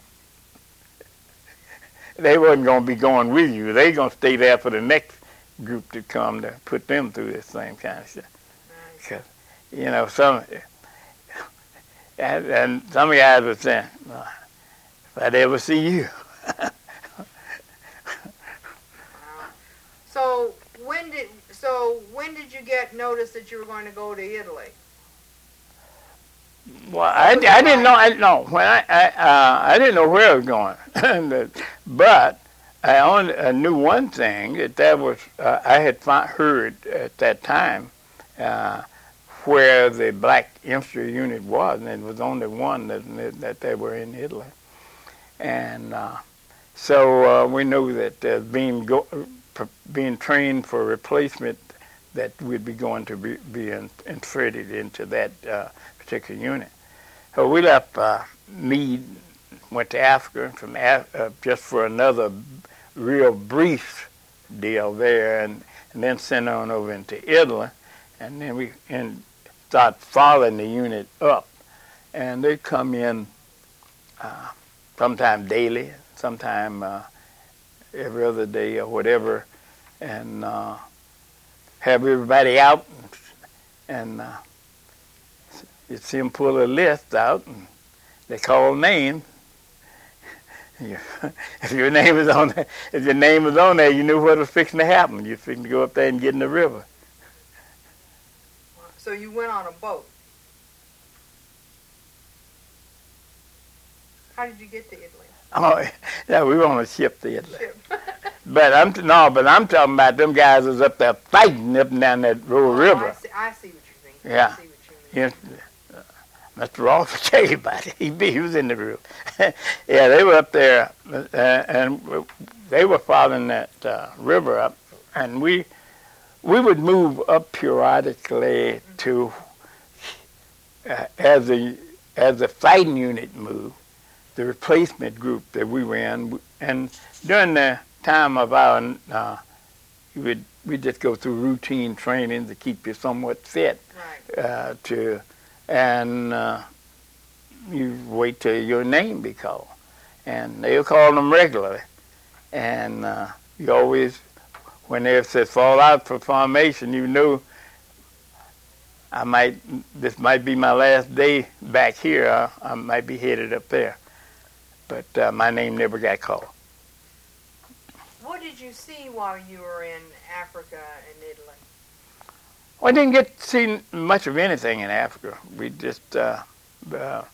They wasn't going to be going with you. They going to stay there for the next group to come to put them through this same kind of stuff. Because, some and some guys were saying, if I'd ever see you. So when did you get notice that you were going to go to Italy? Well, I didn't know. I didn't know where I was going, but I only knew one thing, that was I had heard at that time where the black infantry unit was, and it was only one that they were in Italy, and so we knew that being trained for replacement, that we'd be going to be inserted into that particular unit. So we left Meade, went to Africa just for another real brief deal there, and then sent on over into Italy, and then we start following the unit up, and they come in sometime daily, sometime every other day or whatever, and have everybody out, and you see them pull a list out, and they call names. If your name is on there, you knew what was fixing to happen. You're fixing to go up there and get in the river. So you went on a boat. How did you get to Italy? Oh, yeah, we were on a ship to Italy. But I'm talking about them guys was up there fighting up and down that river. I see what you mean. Yeah. I see what you mean. Mr. Ross will tell you about it. He was in the room. Yeah, they were up there, and they were following that river up, and we would move up periodically to as the fighting unit moved, the replacement group that we were in, and during the time of our we just go through routine training to keep you somewhat fit. Right. You wait till your name be called, and they'll call them regularly, and you always, when they said fall out for formation, you knew this might be my last day back here. I might be headed up there, but my name never got called. What did you see while you were in Africa and Italy? Well, I didn't get to see much of anything in Africa. We just, other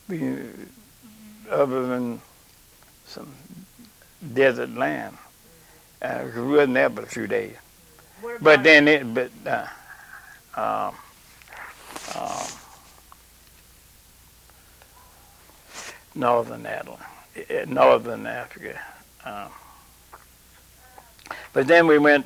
than some desert land, we wasn't there but a few days. But then northern Africa. But then we went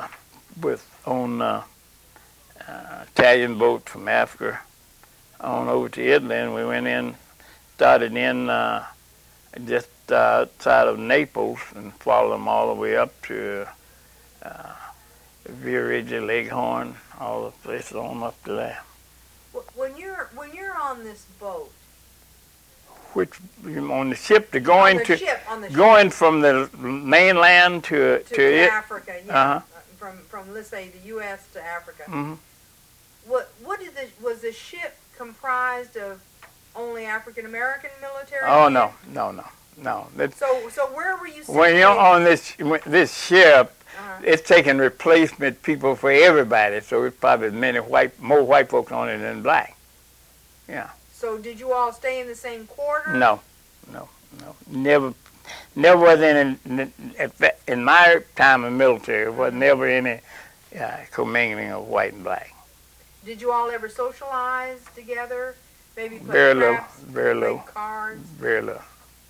on Italian boat from Africa on over to Italy, and we went in, started in just outside of Naples, and followed them all the way up to Viareggio, Leghorn, all the places on up to there. When you're on this boat, which on the ship to going ship. From the mainland to Africa, yeah, from let's say the U.S. to Africa. Mm-hmm. Was the ship comprised of only African American military? Oh no. So where were you? When you're on this ship, it's taking replacement people for everybody. So it's probably more white folks on it than black. Yeah. So did you all stay in the same quarter? No. Never was any, in my time in military, there was never any commingling of white and black. Did you all ever socialize together? Maybe play very craps, little, play cards? Very little.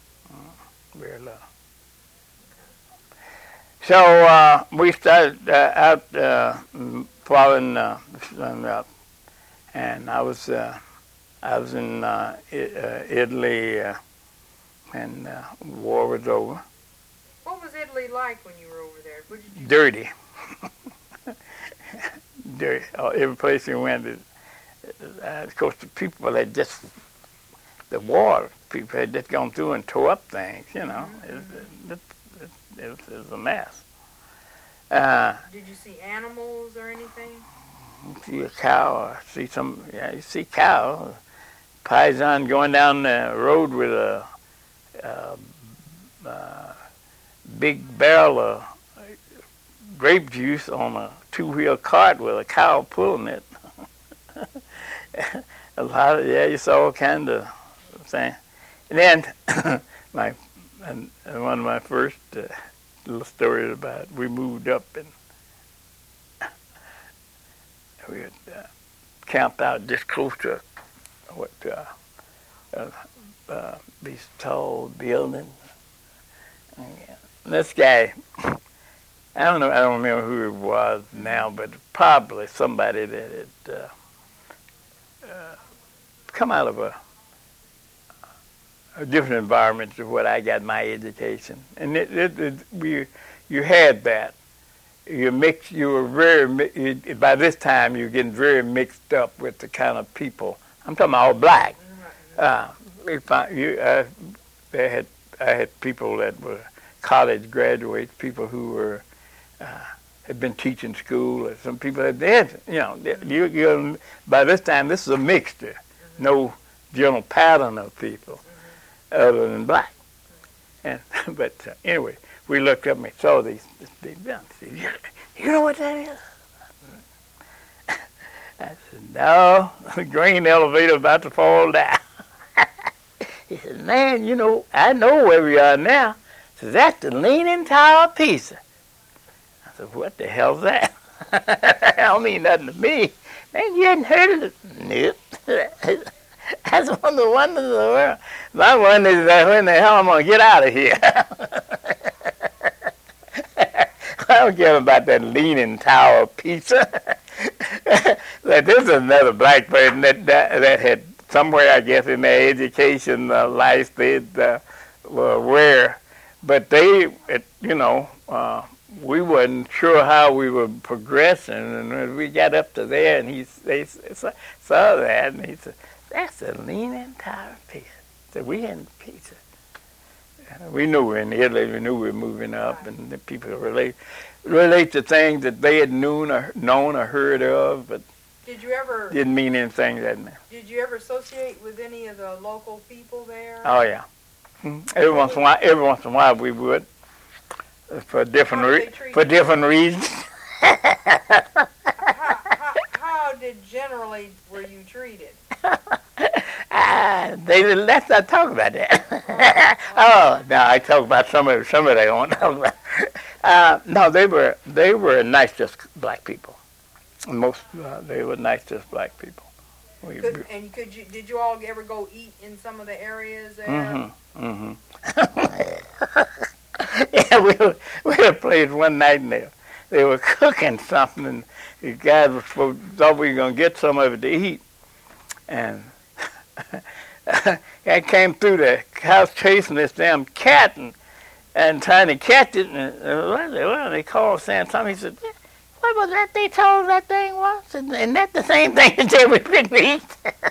So we started out following the sun up, and I was in Italy, and war was over. What was Italy like when you were over there? What did you Dirty. Dirty. Every place you went, of course, the people had just, the war, people had just gone through and tore up things, you know. It was a mess. Did you see animals or anything? See a cow, you see cow, paisan going down the road with a big barrel of grape juice on a two-wheel cart with a cow pulling it. You saw all kind of things. And then one of my first little stories about, we moved up and we had camped out just close to these tall buildings. And this guy, I don't remember who it was now, but probably somebody that had come out of a different environment to what I got my education. And you had that. By this time you're getting very mixed up with the kind of people. I'm talking about all black. I had people that were college graduates, people who had been teaching school, or some people had, by this time this is a mixture, no general pattern of people other than black. But anyway, we looked up and we saw these big buildings. You know what that is? I said, no, the grain elevator about to fall down. He said, man, I know where we are now. He said, that's the Leaning Tower of Pisa. I said, what the hell's that? That don't mean nothing to me. Man, you hadn't heard of it? Nope. That's one of the wonders of the world. My wonder is that when the hell I'm going to get out of here. I don't care about that Leaning Tower pizza. Like, this is another black person that had somewhere, I guess, in their education life they'd were aware, but we wasn't sure how we were progressing, and when we got up to there, and they saw that, and he said, "That's a Leaning Tower pizza." So we had pizza. We knew we were in Italy. We knew we were moving up, and the people relate to things that they had known or heard of, but did you ever didn't mean anything to them. Did you ever associate with any of the local people there? Oh yeah. Every once in a while we would, for different reasons. How generally were you treated? Let's not talk about that. Oh, no, I talk about some of them I won't talk about. No, they were nice, just black people. Most they were nice, just black people. Did you all ever go eat in some of the areas there? Mm-hmm. Yeah, we had a place one night, and they were cooking something, and the guys thought we were going to get some of it to eat. And I came through the house chasing this damn cat and trying to catch it. And they called saying something. He said, "What was that they told that thing was? And that the same thing that they were fit to eat?"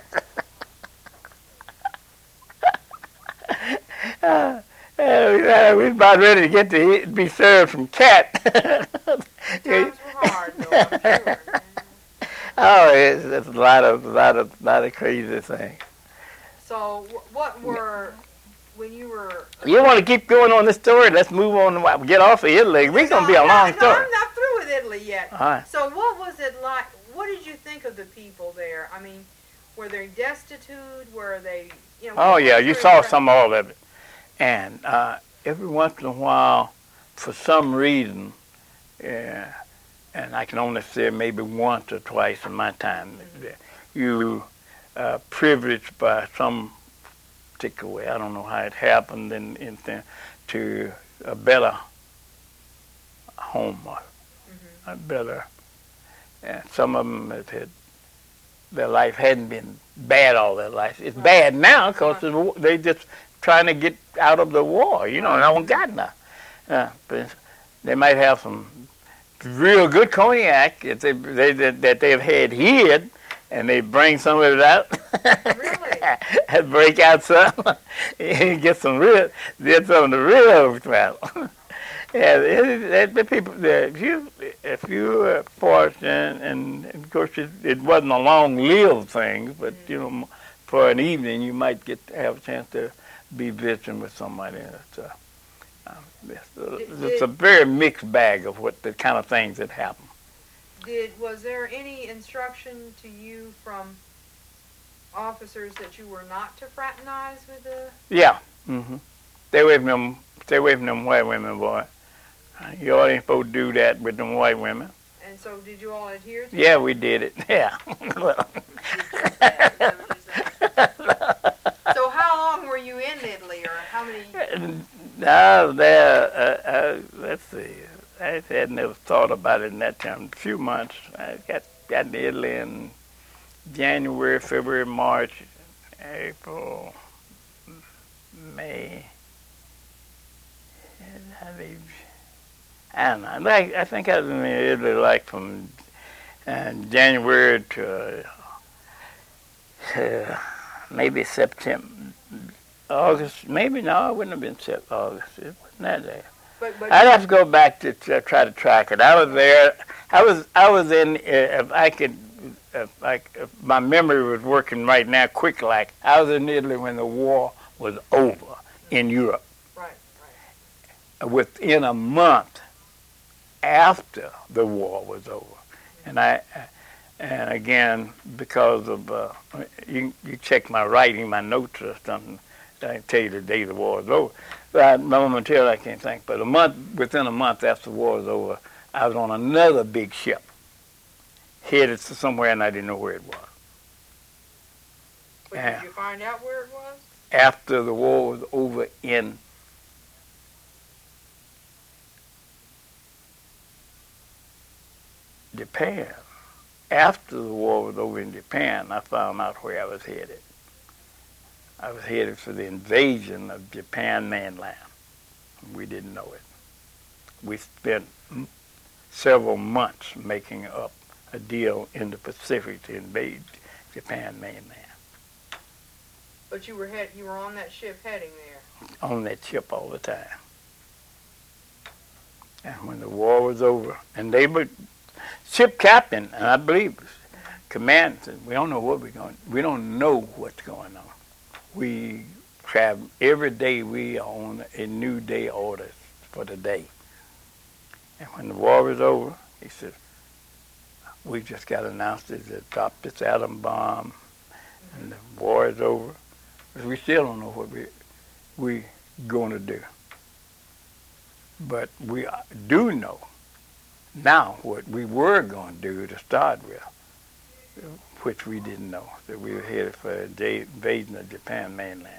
We was about ready to get to be served from cat. Times were hard, though, I'm sure. Oh, it's a lot of crazy things. So, what were when you were? You want to keep going on this story? Let's move on. Get off of Italy. We're gonna be a long story. No, I'm not through with Italy yet. All right. So, what was it like? What did you think of the people there? I mean, were they destitute? Were they, Oh yeah, you saw some all of it, and every once in a while, for some reason, yeah. And I can only say maybe once or twice in my time, you privileged by some particular way. I don't know how it happened to a better home, a better. And some of them have had their life hadn't been bad all their life. It's bad now because they just trying to get out of the war. No one got nothing. But they might have some real good cognac that they've had here, and they bring some of it out. Really? And break out some, and get some of the real well. Yeah, the people. If you were fortunate, and of course it wasn't a long-lived thing, but for an evening you might have a chance to be visiting with somebody. It's a very mixed bag of what the kind of things that happen. Was there any instruction to you from officers that you were not to fraternize with the? Yeah. Mm-hmm. Stay away from them white women, boy. You ain't supposed to do that with them white women. And so, did you all adhere to? Yeah, we did it. Yeah. So, how long were you in Italy, or how many? I was there. Let's see. I had never thought about it in that time. A few months. I got to Italy in January, February, March, April, May. I don't know. I think I was in Italy like from January to maybe September, August. Maybe no, it wouldn't have been August. It wasn't that day. But I'd have to go back to try to track it. I was there. I was in. If my memory was working right now, quick like I was in Italy when the war was over in Europe. Right. Within a month after the war was over, and again because of you check my writing, my notes or something. I can tell you the day the war was over. But momentarily I can't think. But within a month after the war was over, I was on another big ship, headed to somewhere, and I didn't know where it was. But did you find out where it was? After the war was over in Japan. After the war was over in Japan, I found out where I was headed. I was headed for the invasion of Japan mainland. We didn't know it. We spent several months making up a deal in the Pacific to invade Japan mainland. But you were on that ship heading there. On that ship all the time. And when the war was over, and they were ship captain, and I believe command said, we don't know what we don't know what's going on. We travel every day. We are on a new day orders for the day. And when the war was over, he said, we just got announced that they dropped this atom bomb, and the war is over. But we still don't know what we going to do. But we do know now what we were going to do to start with, which we didn't know, that we were headed for the invasion of Japan mainland.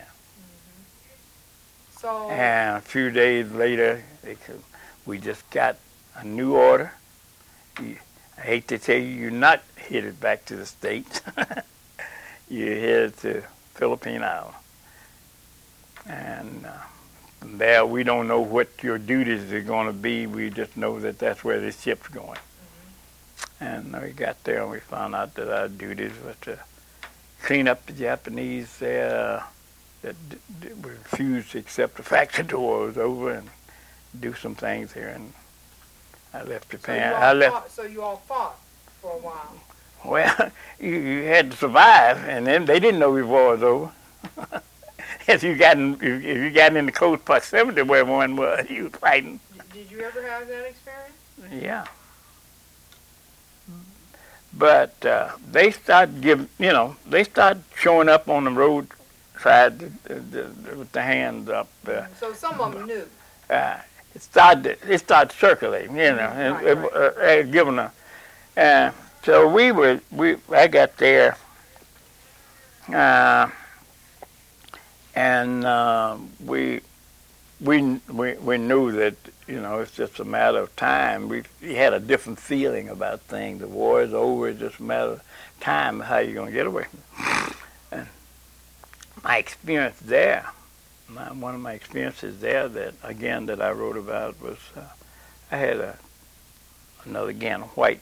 So, and a few days later, we just got a new order. I hate to tell you, you're not headed back to the States. You're headed to Philippine Island. And from there, we don't know what your duties are going to be. We just know that that's where the ship's going. And we got there and we found out that our duties were to clean up the Japanese there that refused to accept the fact that the war was over and do some things here. And I left Japan. So you all fought for a while? Well, you had to survive, and then they didn't know the war was over. If you got in the close proximity where one was, you was fighting. Did you ever have that experience? Yeah. But they started they started showing up on the roadside with the hands up. So some of them knew. It started circulating, giving a. So I got there, and we knew that it's just a matter of time. We had a different feeling about things. The war is over. It's just a matter of time how you're going to get away. And my experience there, one of my experiences there that I wrote about was I had another white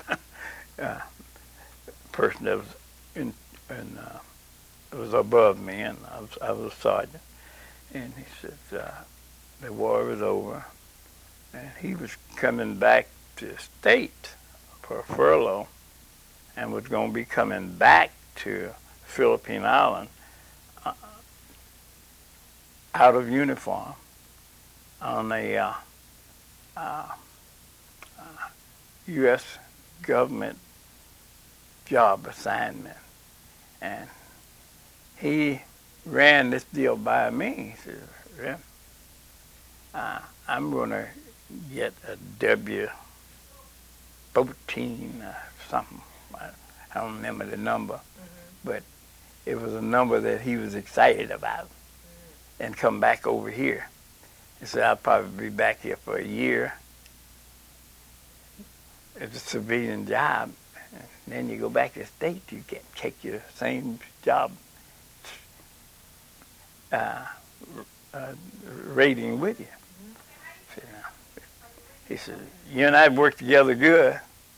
person that was was above me, and I was a sergeant. And he said the war was over, and he was coming back to the state for a furlough, and was going to be coming back to Philippine Island out of uniform on a U.S. government job assignment. And he ran this deal by me. He said, I'm going to get a W-14 or something. I don't remember the number, but it was a number that he was excited about, and come back over here. He said, I'll probably be back here for a year. It's a civilian job. And then you go back to the States, you can take your same job rating with you. He said, you and I work together good.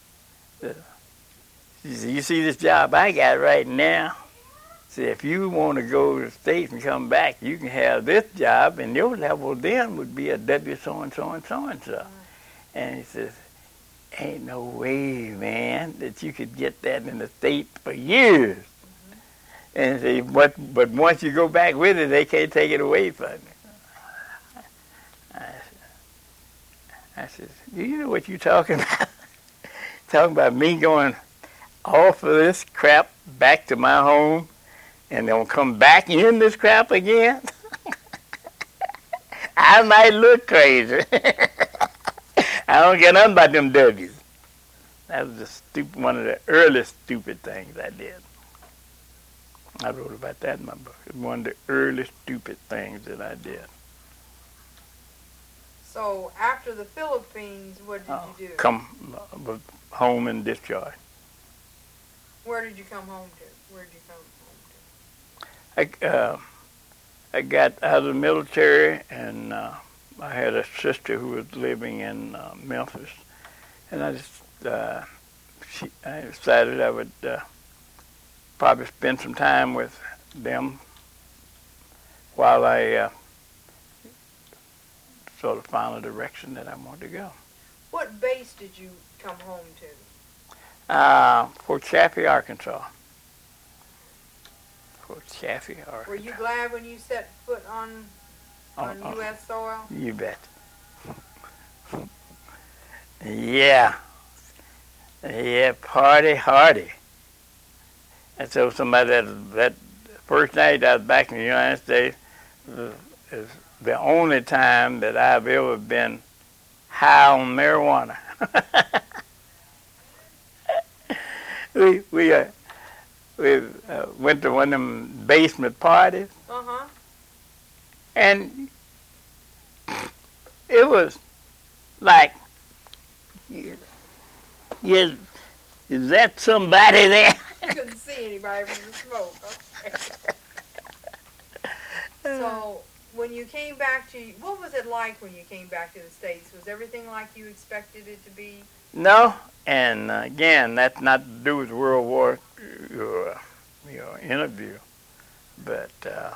He said, you see this job I got right now? He said, if you want to go to the States and come back, you can have this job, and your level then would be a W so-and-so and so-and-so. And he says, ain't no way, man, that you could get that in the States for years. And say, but once you go back with it, they can't take it away from you. I said, you know what you're talking about? Talking about me going off of this crap back to my home, and they'll come back in this crap again? I might look crazy. I don't get nothing about them W's. That was one of the early stupid things I did. I wrote about that in my book. It was one of the early stupid things that I did. So after the Philippines, what did you do? home and discharged. Where did you come home to? Where did you come home to? I got out of the military, and I had a sister who was living in Memphis, and I decided I would probably spend some time with them while I sort of found a direction that I wanted to go. What base did you come home to? Fort Chaffee, Arkansas. Fort Chaffee, Arkansas. Were you glad when you set foot on U.S. soil? You bet. Yeah. Yeah, party hardy. And so somebody that first night I was back in the United States is the only time that I've ever been high on marijuana. we went to one of them basement parties. Uh-huh. And it was like, is that somebody there? You couldn't see anybody from the smoke. Okay. So, when you came back to, what was it like when you came back to the States? Was everything like you expected it to be? No, and again, that's not to do with World War, your interview, but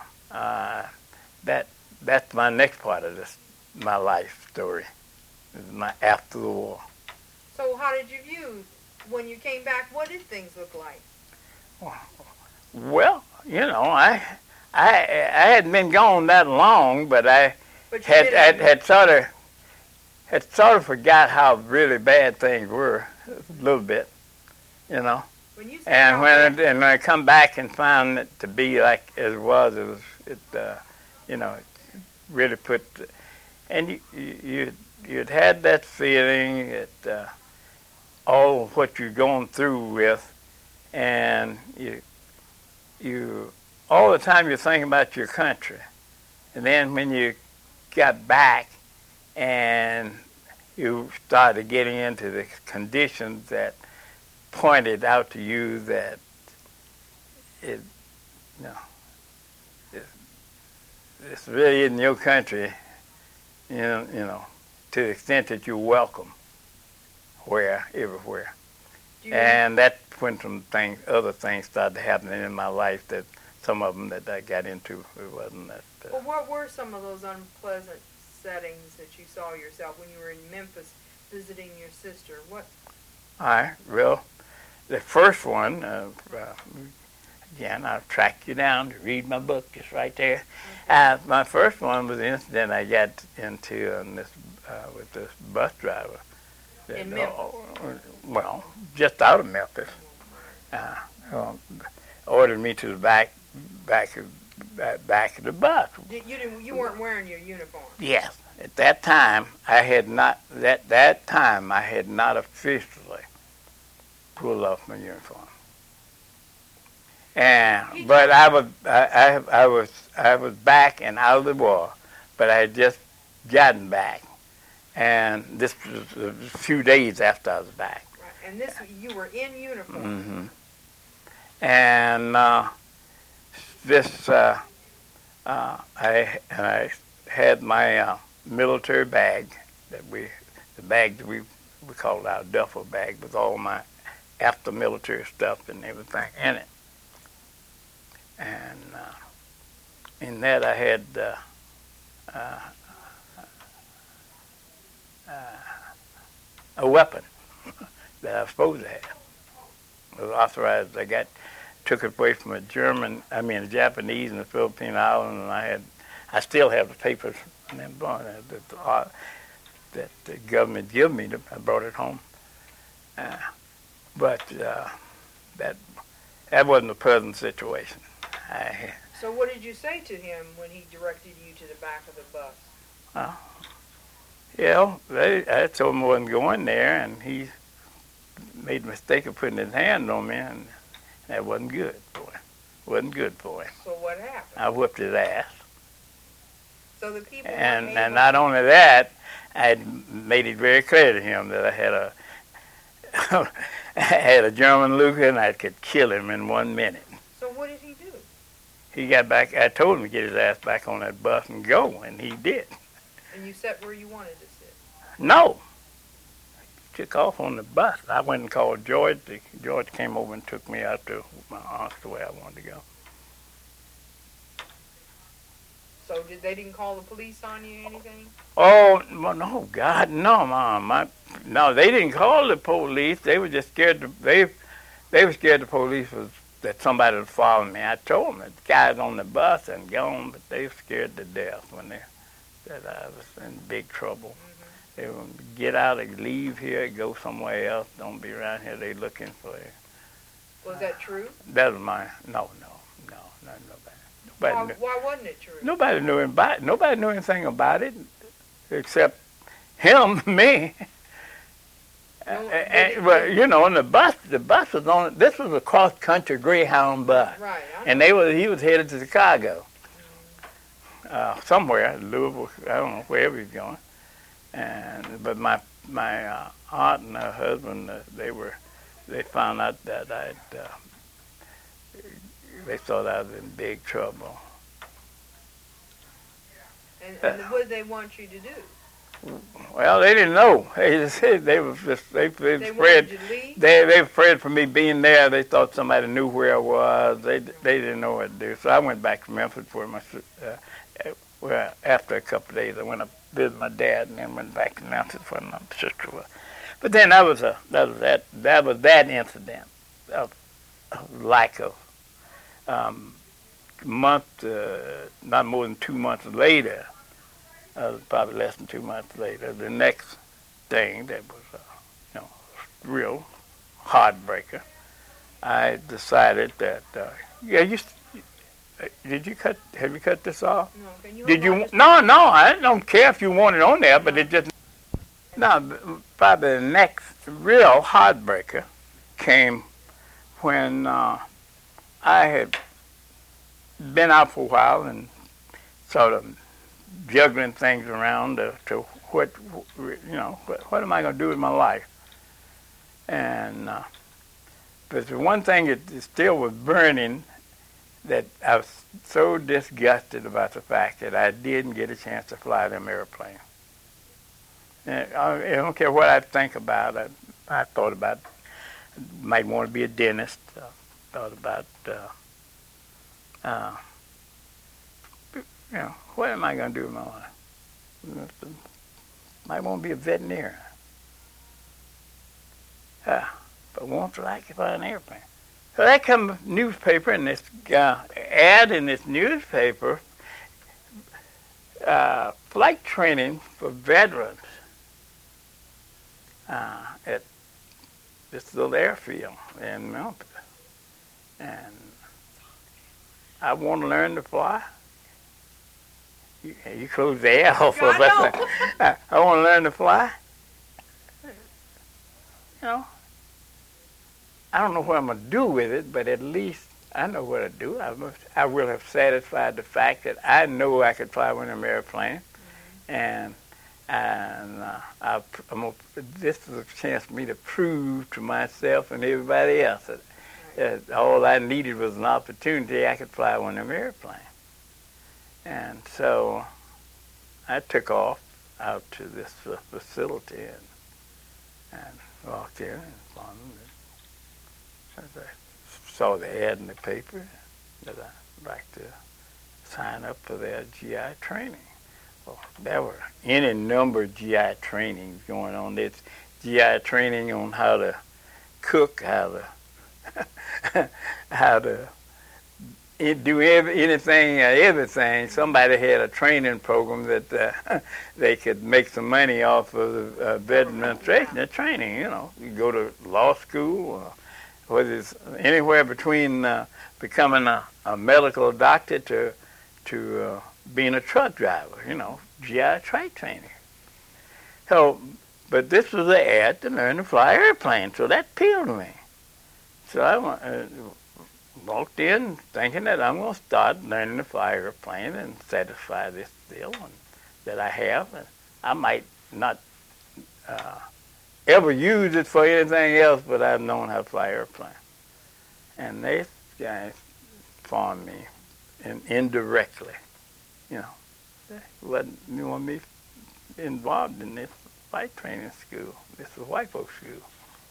that's my next part of my life story, is my after the war. So how did you view, when you came back, what did things look like? Well, I hadn't been gone that long, but I had sort of forgot how really bad things were a little bit, And when I come back and found it to be like as it was, it really put, and you'd had that feeling that all of what you're going through with, and you all the time you're thinking about your country, and then when you got back and you started getting into the conditions that pointed out to you that this really isn't your country, to the extent that you're welcome everywhere. And that's when other things started happening in my life, that some of them that I got into, it wasn't that. Well, what were some of those unpleasant settings that you saw yourself when you were in Memphis visiting your sister? What? Well, the first one, again, I'll track you down to read my book just right there. Okay. My first one was the incident I got into with this bus driver. In Memphis? Well, just out of Memphis. Ordered me to the back of the bus. You weren't wearing your uniform? Yes. At that time, I had not officially pulled off my uniform. But I was back and out of the war, but I had just gotten back, and this was a few days after I was back. Right. And you were in uniform. Mm-hmm. And I had my military bag the bag that we called our duffel bag, with all my after military stuff and everything in it. And in that I had a weapon that I was supposed to have. It was authorized. Took it away from a Japanese in the Philippine Islands, and I still have the papers that the government gave me. I brought it home. But that wasn't a pleasant situation. So what did you say to him when he directed you to the back of the bus? I told him I wasn't going there, and he made the mistake of putting his hand on me, and that wasn't good for him. Wasn't good for him. So what happened? I whipped his ass. So the people and not only that, I had made it very clear to him that I had I had a German Luger, and I could kill him in 1 minute. So what did he do? He got back. I told him to get his ass back on that bus and go, and he did. And you sat where you wanted to sit? No. Took off on the bus. I went and called George. George came over and took me out to my aunt's the way I wanted to go. So they didn't call the police on you or anything? Oh, well, no, God, no, Mom. No, they didn't call the police. They were just scared. They were scared the police was that somebody was following me. I told them that the guy's on the bus and gone, but they were scared to death that I was in big trouble. Mm-hmm. They would get out and leave here, go somewhere else. Don't be around here. They looking for you. Was that true? That was my no, nobody. Why wasn't it true? Nobody knew about it. Nobody knew anything about it except him, me. But you know, and the bus was on. This was a cross-country Greyhound bus, right? And he was headed to Chicago, somewhere, Louisville. I don't know wherever he's going. But my aunt and her husband, they found out that they thought I was in big trouble. And what did they want you to do? Well, they didn't know. They just said they were afraid. They were afraid for me being there. They thought somebody knew where I was. They didn't know what to do. So I went back to Memphis for well, after a couple of days. I went up to visit my dad and then went back to Memphis where my sister was. But then that was that incident of lack of not more than 2 months later. Probably less than 2 months later, the next thing that was, real heartbreaker, I decided that, have you cut this off? No, can you did you? No, I don't care if you want it on there, but it just, no, probably the next real heartbreaker came when I had been out for a while and sort of juggling things around to what am I going to do with my life? And but the one thing that still was burning, that I was so disgusted about the fact that I didn't get a chance to fly them airplanes. And I don't care what I think about it. I thought about might want to be a dentist. Thought about what am I going to do with my life? Might want to be a veterinarian. But won't like to fly an airplane. So that come newspaper, and this ad in this newspaper, flight training for veterans at this little airfield in Memphis. And I want to learn to fly. You close the air off of us. I want to learn to fly. I don't know what I'm going to do with it, but at least I know what to do. I will have satisfied the fact that I know I could fly one of them airplanes. Mm-hmm. This is a chance for me to prove to myself and everybody else that all I needed was an opportunity. I could fly one of them airplanes. And so I took off out to this facility and walked in and I saw the ad in the paper that I'd like to sign up for their GI training. Well, there were any number of GI trainings going on. There's GI training on how to cook, how to do everything. Somebody had a training program that they could make some money off of the veteran administration. The training, you go to law school, or whether it's anywhere between becoming a medical doctor to being a truck driver. GI training. So, but this was an ad to learn to fly airplanes, so that appealed to me. So I walked in thinking that I'm going to start learning to fly airplane and satisfy this deal that I have. And I might not ever used it for anything else, but I've known how to fly airplane. And they guys farmed me indirectly, you know. They want me involved in this flight training school. This is white folks' school.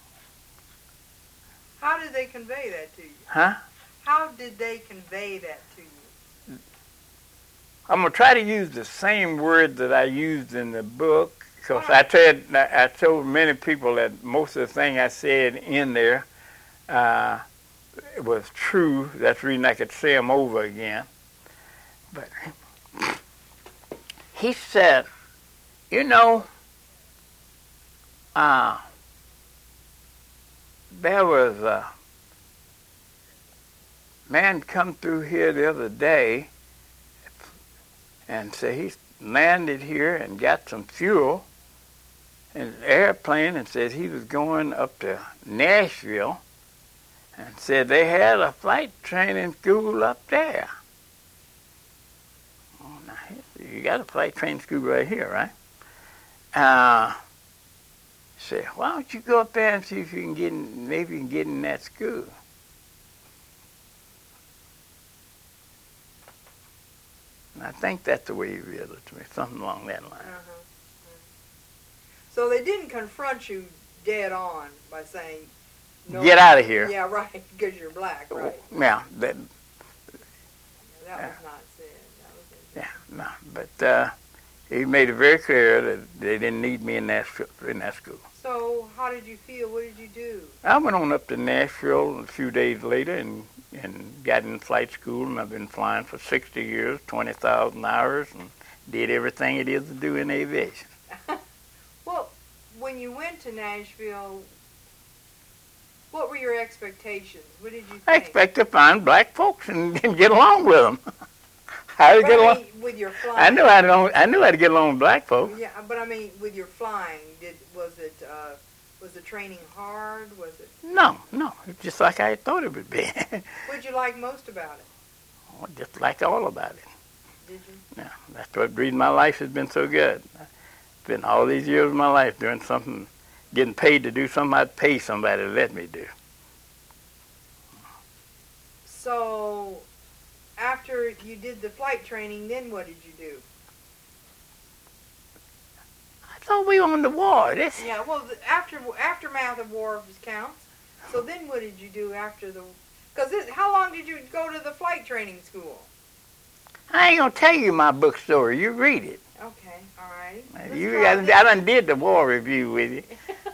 How did they convey that to you? Huh? How did they convey that to you? I'm going to try to use the same word that I used in the book, because I told many people that most of the thing I said in there was true. That's the reason I could say them over again. But he said, you know, there was a man come through here the other day and said he landed here and got some fuel in an airplane and said he was going up to Nashville and said they had a flight training school up there. Oh, now, you got a flight training school right here, right? Said, why don't you go up there and see if you can get in, maybe you can get in that school. And I think that's the way he read it to me, something along that line. So they didn't confront you dead on by saying, no, get out of here. Yeah, right, because you're black, right? Yeah. That was not said. That was yeah, no, but he made it very clear that they didn't need me in that school. So how did you feel? What did you do? I went on up to Nashville a few days later and got in flight school, and I've been flying for 60 years, 20,000 hours, and did everything it is to do in aviation. Well, when you went to Nashville, what were your expectations? What did you think? I expect to find black folks and get along with them. How to get along? With your flying. I knew how to get along with black folks. Yeah, but I mean, with your flying, was the training hard? Was it? No, just like I thought it would be. What did you like most about it? Oh, just like all about it. Did you? Yeah, that's what reason my life has been so good. Been all these years of my life doing something, getting paid to do something I'd pay somebody to let me do. So, after you did the flight training, then what did you do? I thought we were on the war. Yeah, well, the aftermath of war counts. So then what did you do after the... Because how long did you go to the flight training school? I ain't going to tell you my book story. You read it. Okay, all right. I done did the war review with you.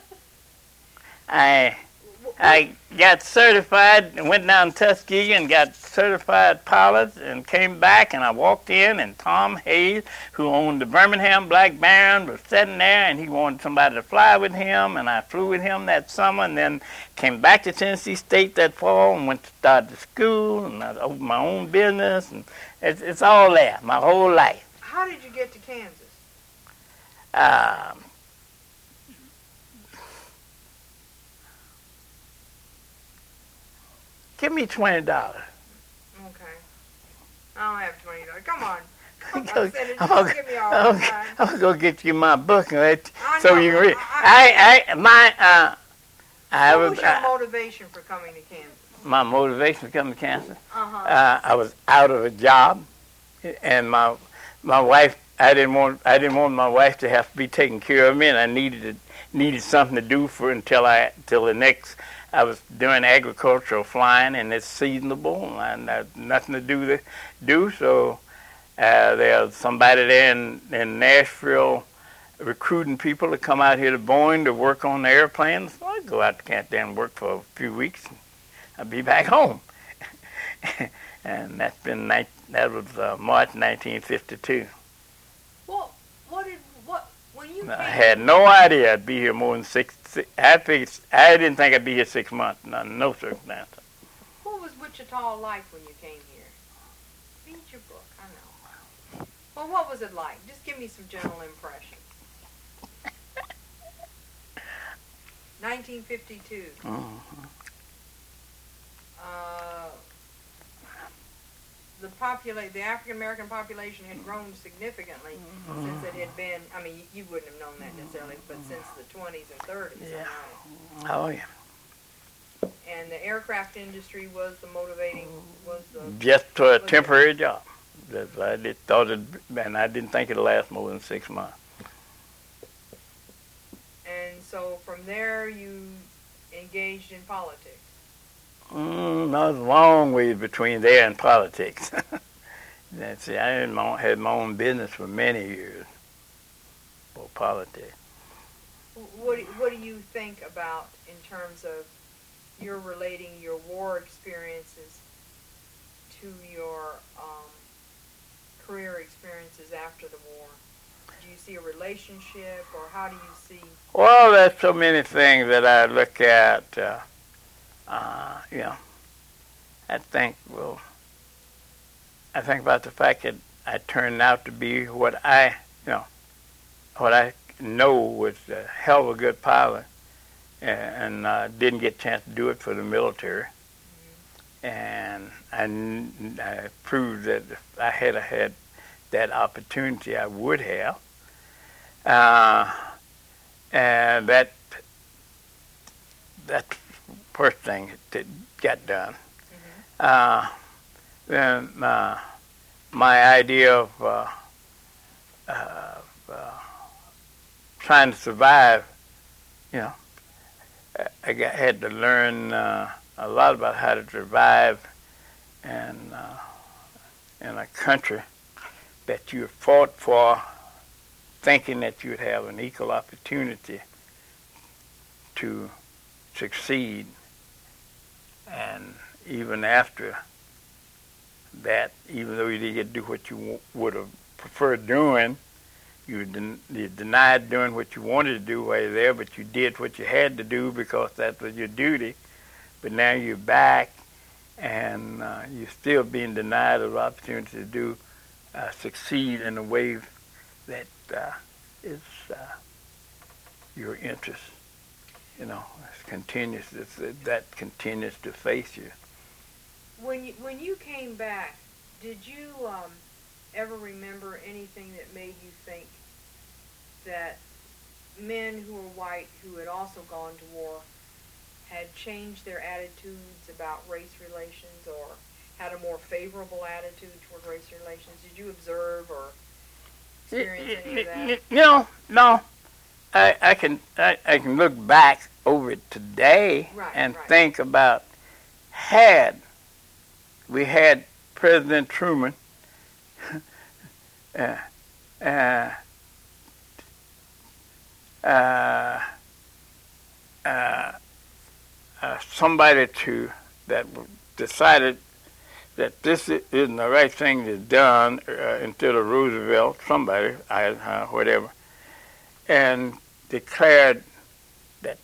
I got certified and went down to Tuskegee and got certified pilot and came back, and I walked in, and Tom Hayes, who owned the Birmingham Black Baron, was sitting there, and he wanted somebody to fly with him, and I flew with him that summer, and then came back to Tennessee State that fall and went to start the school, and I opened my own business, and it's all there, my whole life. How did you get to Kansas? Give me $20. Okay. I don't have $20. Come on. I'm gonna go get you my book so you can read. What was your motivation for coming to Kansas? My motivation for coming to Kansas? Uh-huh. I was out of a job, and my wife. I didn't want my wife to have to be taking care of me, and I needed something to do till the next. I was doing agricultural flying, and it's seasonable, and I had nothing to do. So there's somebody there in Nashville recruiting people to come out here to Boeing to work on the airplanes. So I'd go out to Canada and work for a few weeks, and I'd be back home. And that was March 1952. Well, when you came? I had no idea I'd be here more than 6. I didn't think I'd be here 6 months. No circumstance. What was Wichita like when you came here? Read your book. I know. Well, what was it like? Just give me some general impression. 1952. the African American population had grown significantly since it had been. I mean, you wouldn't have known that necessarily, but since the 20s and 30s. Yeah. Right? Oh, yeah. And the aircraft industry was the motivating. Just for a temporary job. I thought it, and I didn't think it'd last more than 6 months. And so from there, you engaged in politics. No, there's a long way between there and politics. See, I had my own business for many years for politics. What do you think about in terms of your relating your war experiences to your career experiences after the war? Do you see a relationship, or how do you see? Well, there's so many things that I look at. I think about the fact that I turned out to be what I know was a hell of a good pilot, and didn't get a chance to do it for the military. And I proved that if I had that opportunity, I would have. And that's the first thing that got done. Then my idea of trying to survive, I had to learn a lot about how to survive in a country that you fought for, thinking that you'd have an equal opportunity to succeed. And even after that, even though you didn't get to do what you would have preferred doing, you denied doing what you wanted to do while you're there, but you did what you had to do because that was your duty. But now you're back, and you're still being denied the opportunity to succeed in a way that is your interest. It's continuous. That continues to face you. When you came back, did you ever remember anything that made you think that men who were white who had also gone to war had changed their attitudes about race relations, or had a more favorable attitude toward race relations? Did you observe or experience any of that? No. I can look back over it today and think about had we had President Truman somebody that decided that this isn't the right thing to done instead of Roosevelt, somebody, whatever, and declared that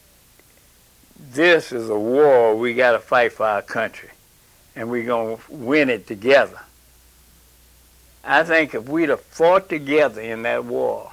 this is a war we got to fight for our country, and we're going to win it together. I think if we'd have fought together in that war,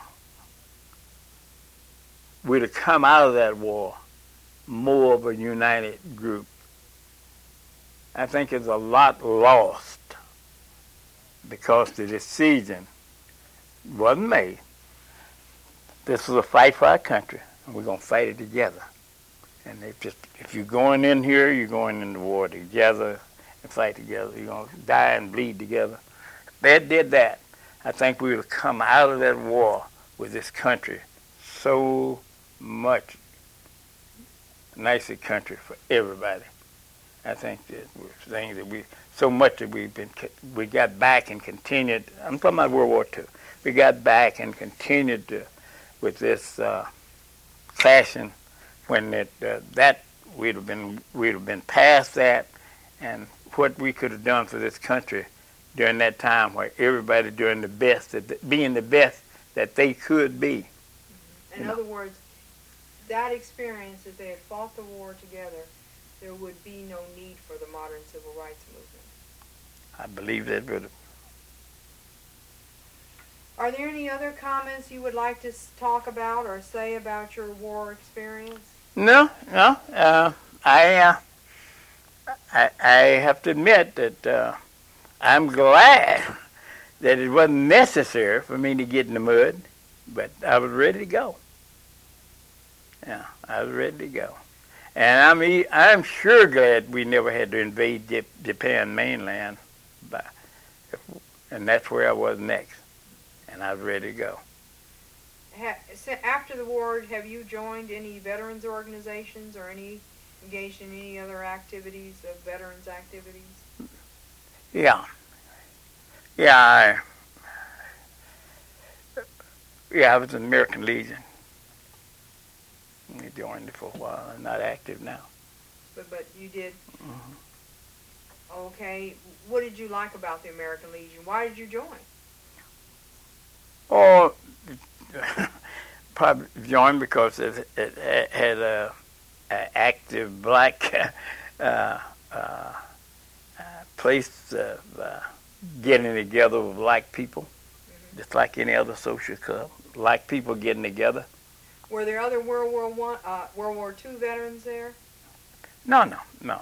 we'd have come out of that war more of a united group. I think there's a lot lost because the decision wasn't made. This is a fight for our country, and we're going to fight it together. And if you're going in here, you're going in the war together and fight together. You're going to die and bleed together. If they did that, I think we would have come out of that war with this country so much nicer country for everybody. I think that we're saying that so much that we got back and continued. I'm talking about World War II. We got back and continued with this clashing when that we'd have been past that, and what we could have done for this country during that time, where everybody doing the best, being the best that they could be. In other words, that experience, if they had fought the war together, there would be no need for the modern civil rights movement. I believe that would have. Are there any other comments you would like to talk about or say about your war experience? No. I have to admit that I'm glad that it wasn't necessary for me to get in the mud, but I was ready to go. Yeah, I was ready to go. And I'm sure glad we never had to invade Japan mainland, and that's where I was next, and I was ready to go. After the war, have you joined any veterans organizations or engaged in any other activities of veterans activities? Yeah. Yeah, I was in the American Legion. I joined it for a while. I'm not active now. But you did? Mm-hmm. Okay. What did you like about the American Legion? Why did you join? Oh, probably joined because it had a active black place of getting together with black people, just like any other social club. Black people getting together. Were there other World War II veterans there? No.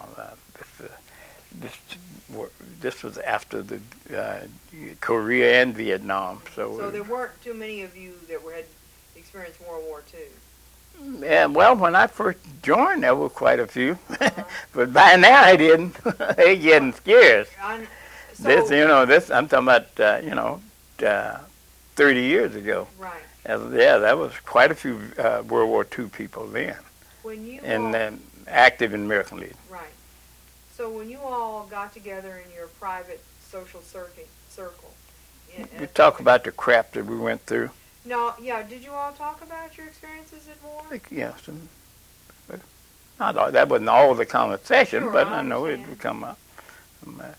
This was after the Korea and Vietnam. So there weren't too many of you that had experienced World War II. Yeah, well, when I first joined, there were quite a few, but by now I didn't. They getting scarce. I'm talking about 30 years ago. Right. That was quite a few World War II people then. When you active in American Legion. Right. So when you all got together in your private social circle. We talk about the crap that we went through. No, yeah. Did you all talk about your experiences at war? Yes. That wasn't all the conversation, Sure, but I I know it understand. would come up. Okay.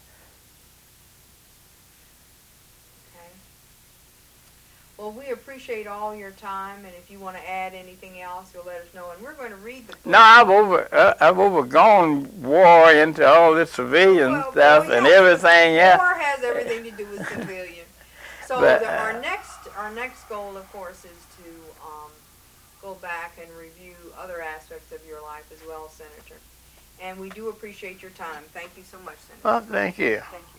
Well, we appreciate all your time, and if you want to add anything else, you'll let us know. And we're going to read the book. No, I've overgone war into all this civilian stuff and everything. Yeah. War has everything to do with civilian. So But, our next goal, of course, is to go back and review other aspects of your life as well, Senator. And we do appreciate your time. Thank you so much, Senator. Well, thank you. Thank you.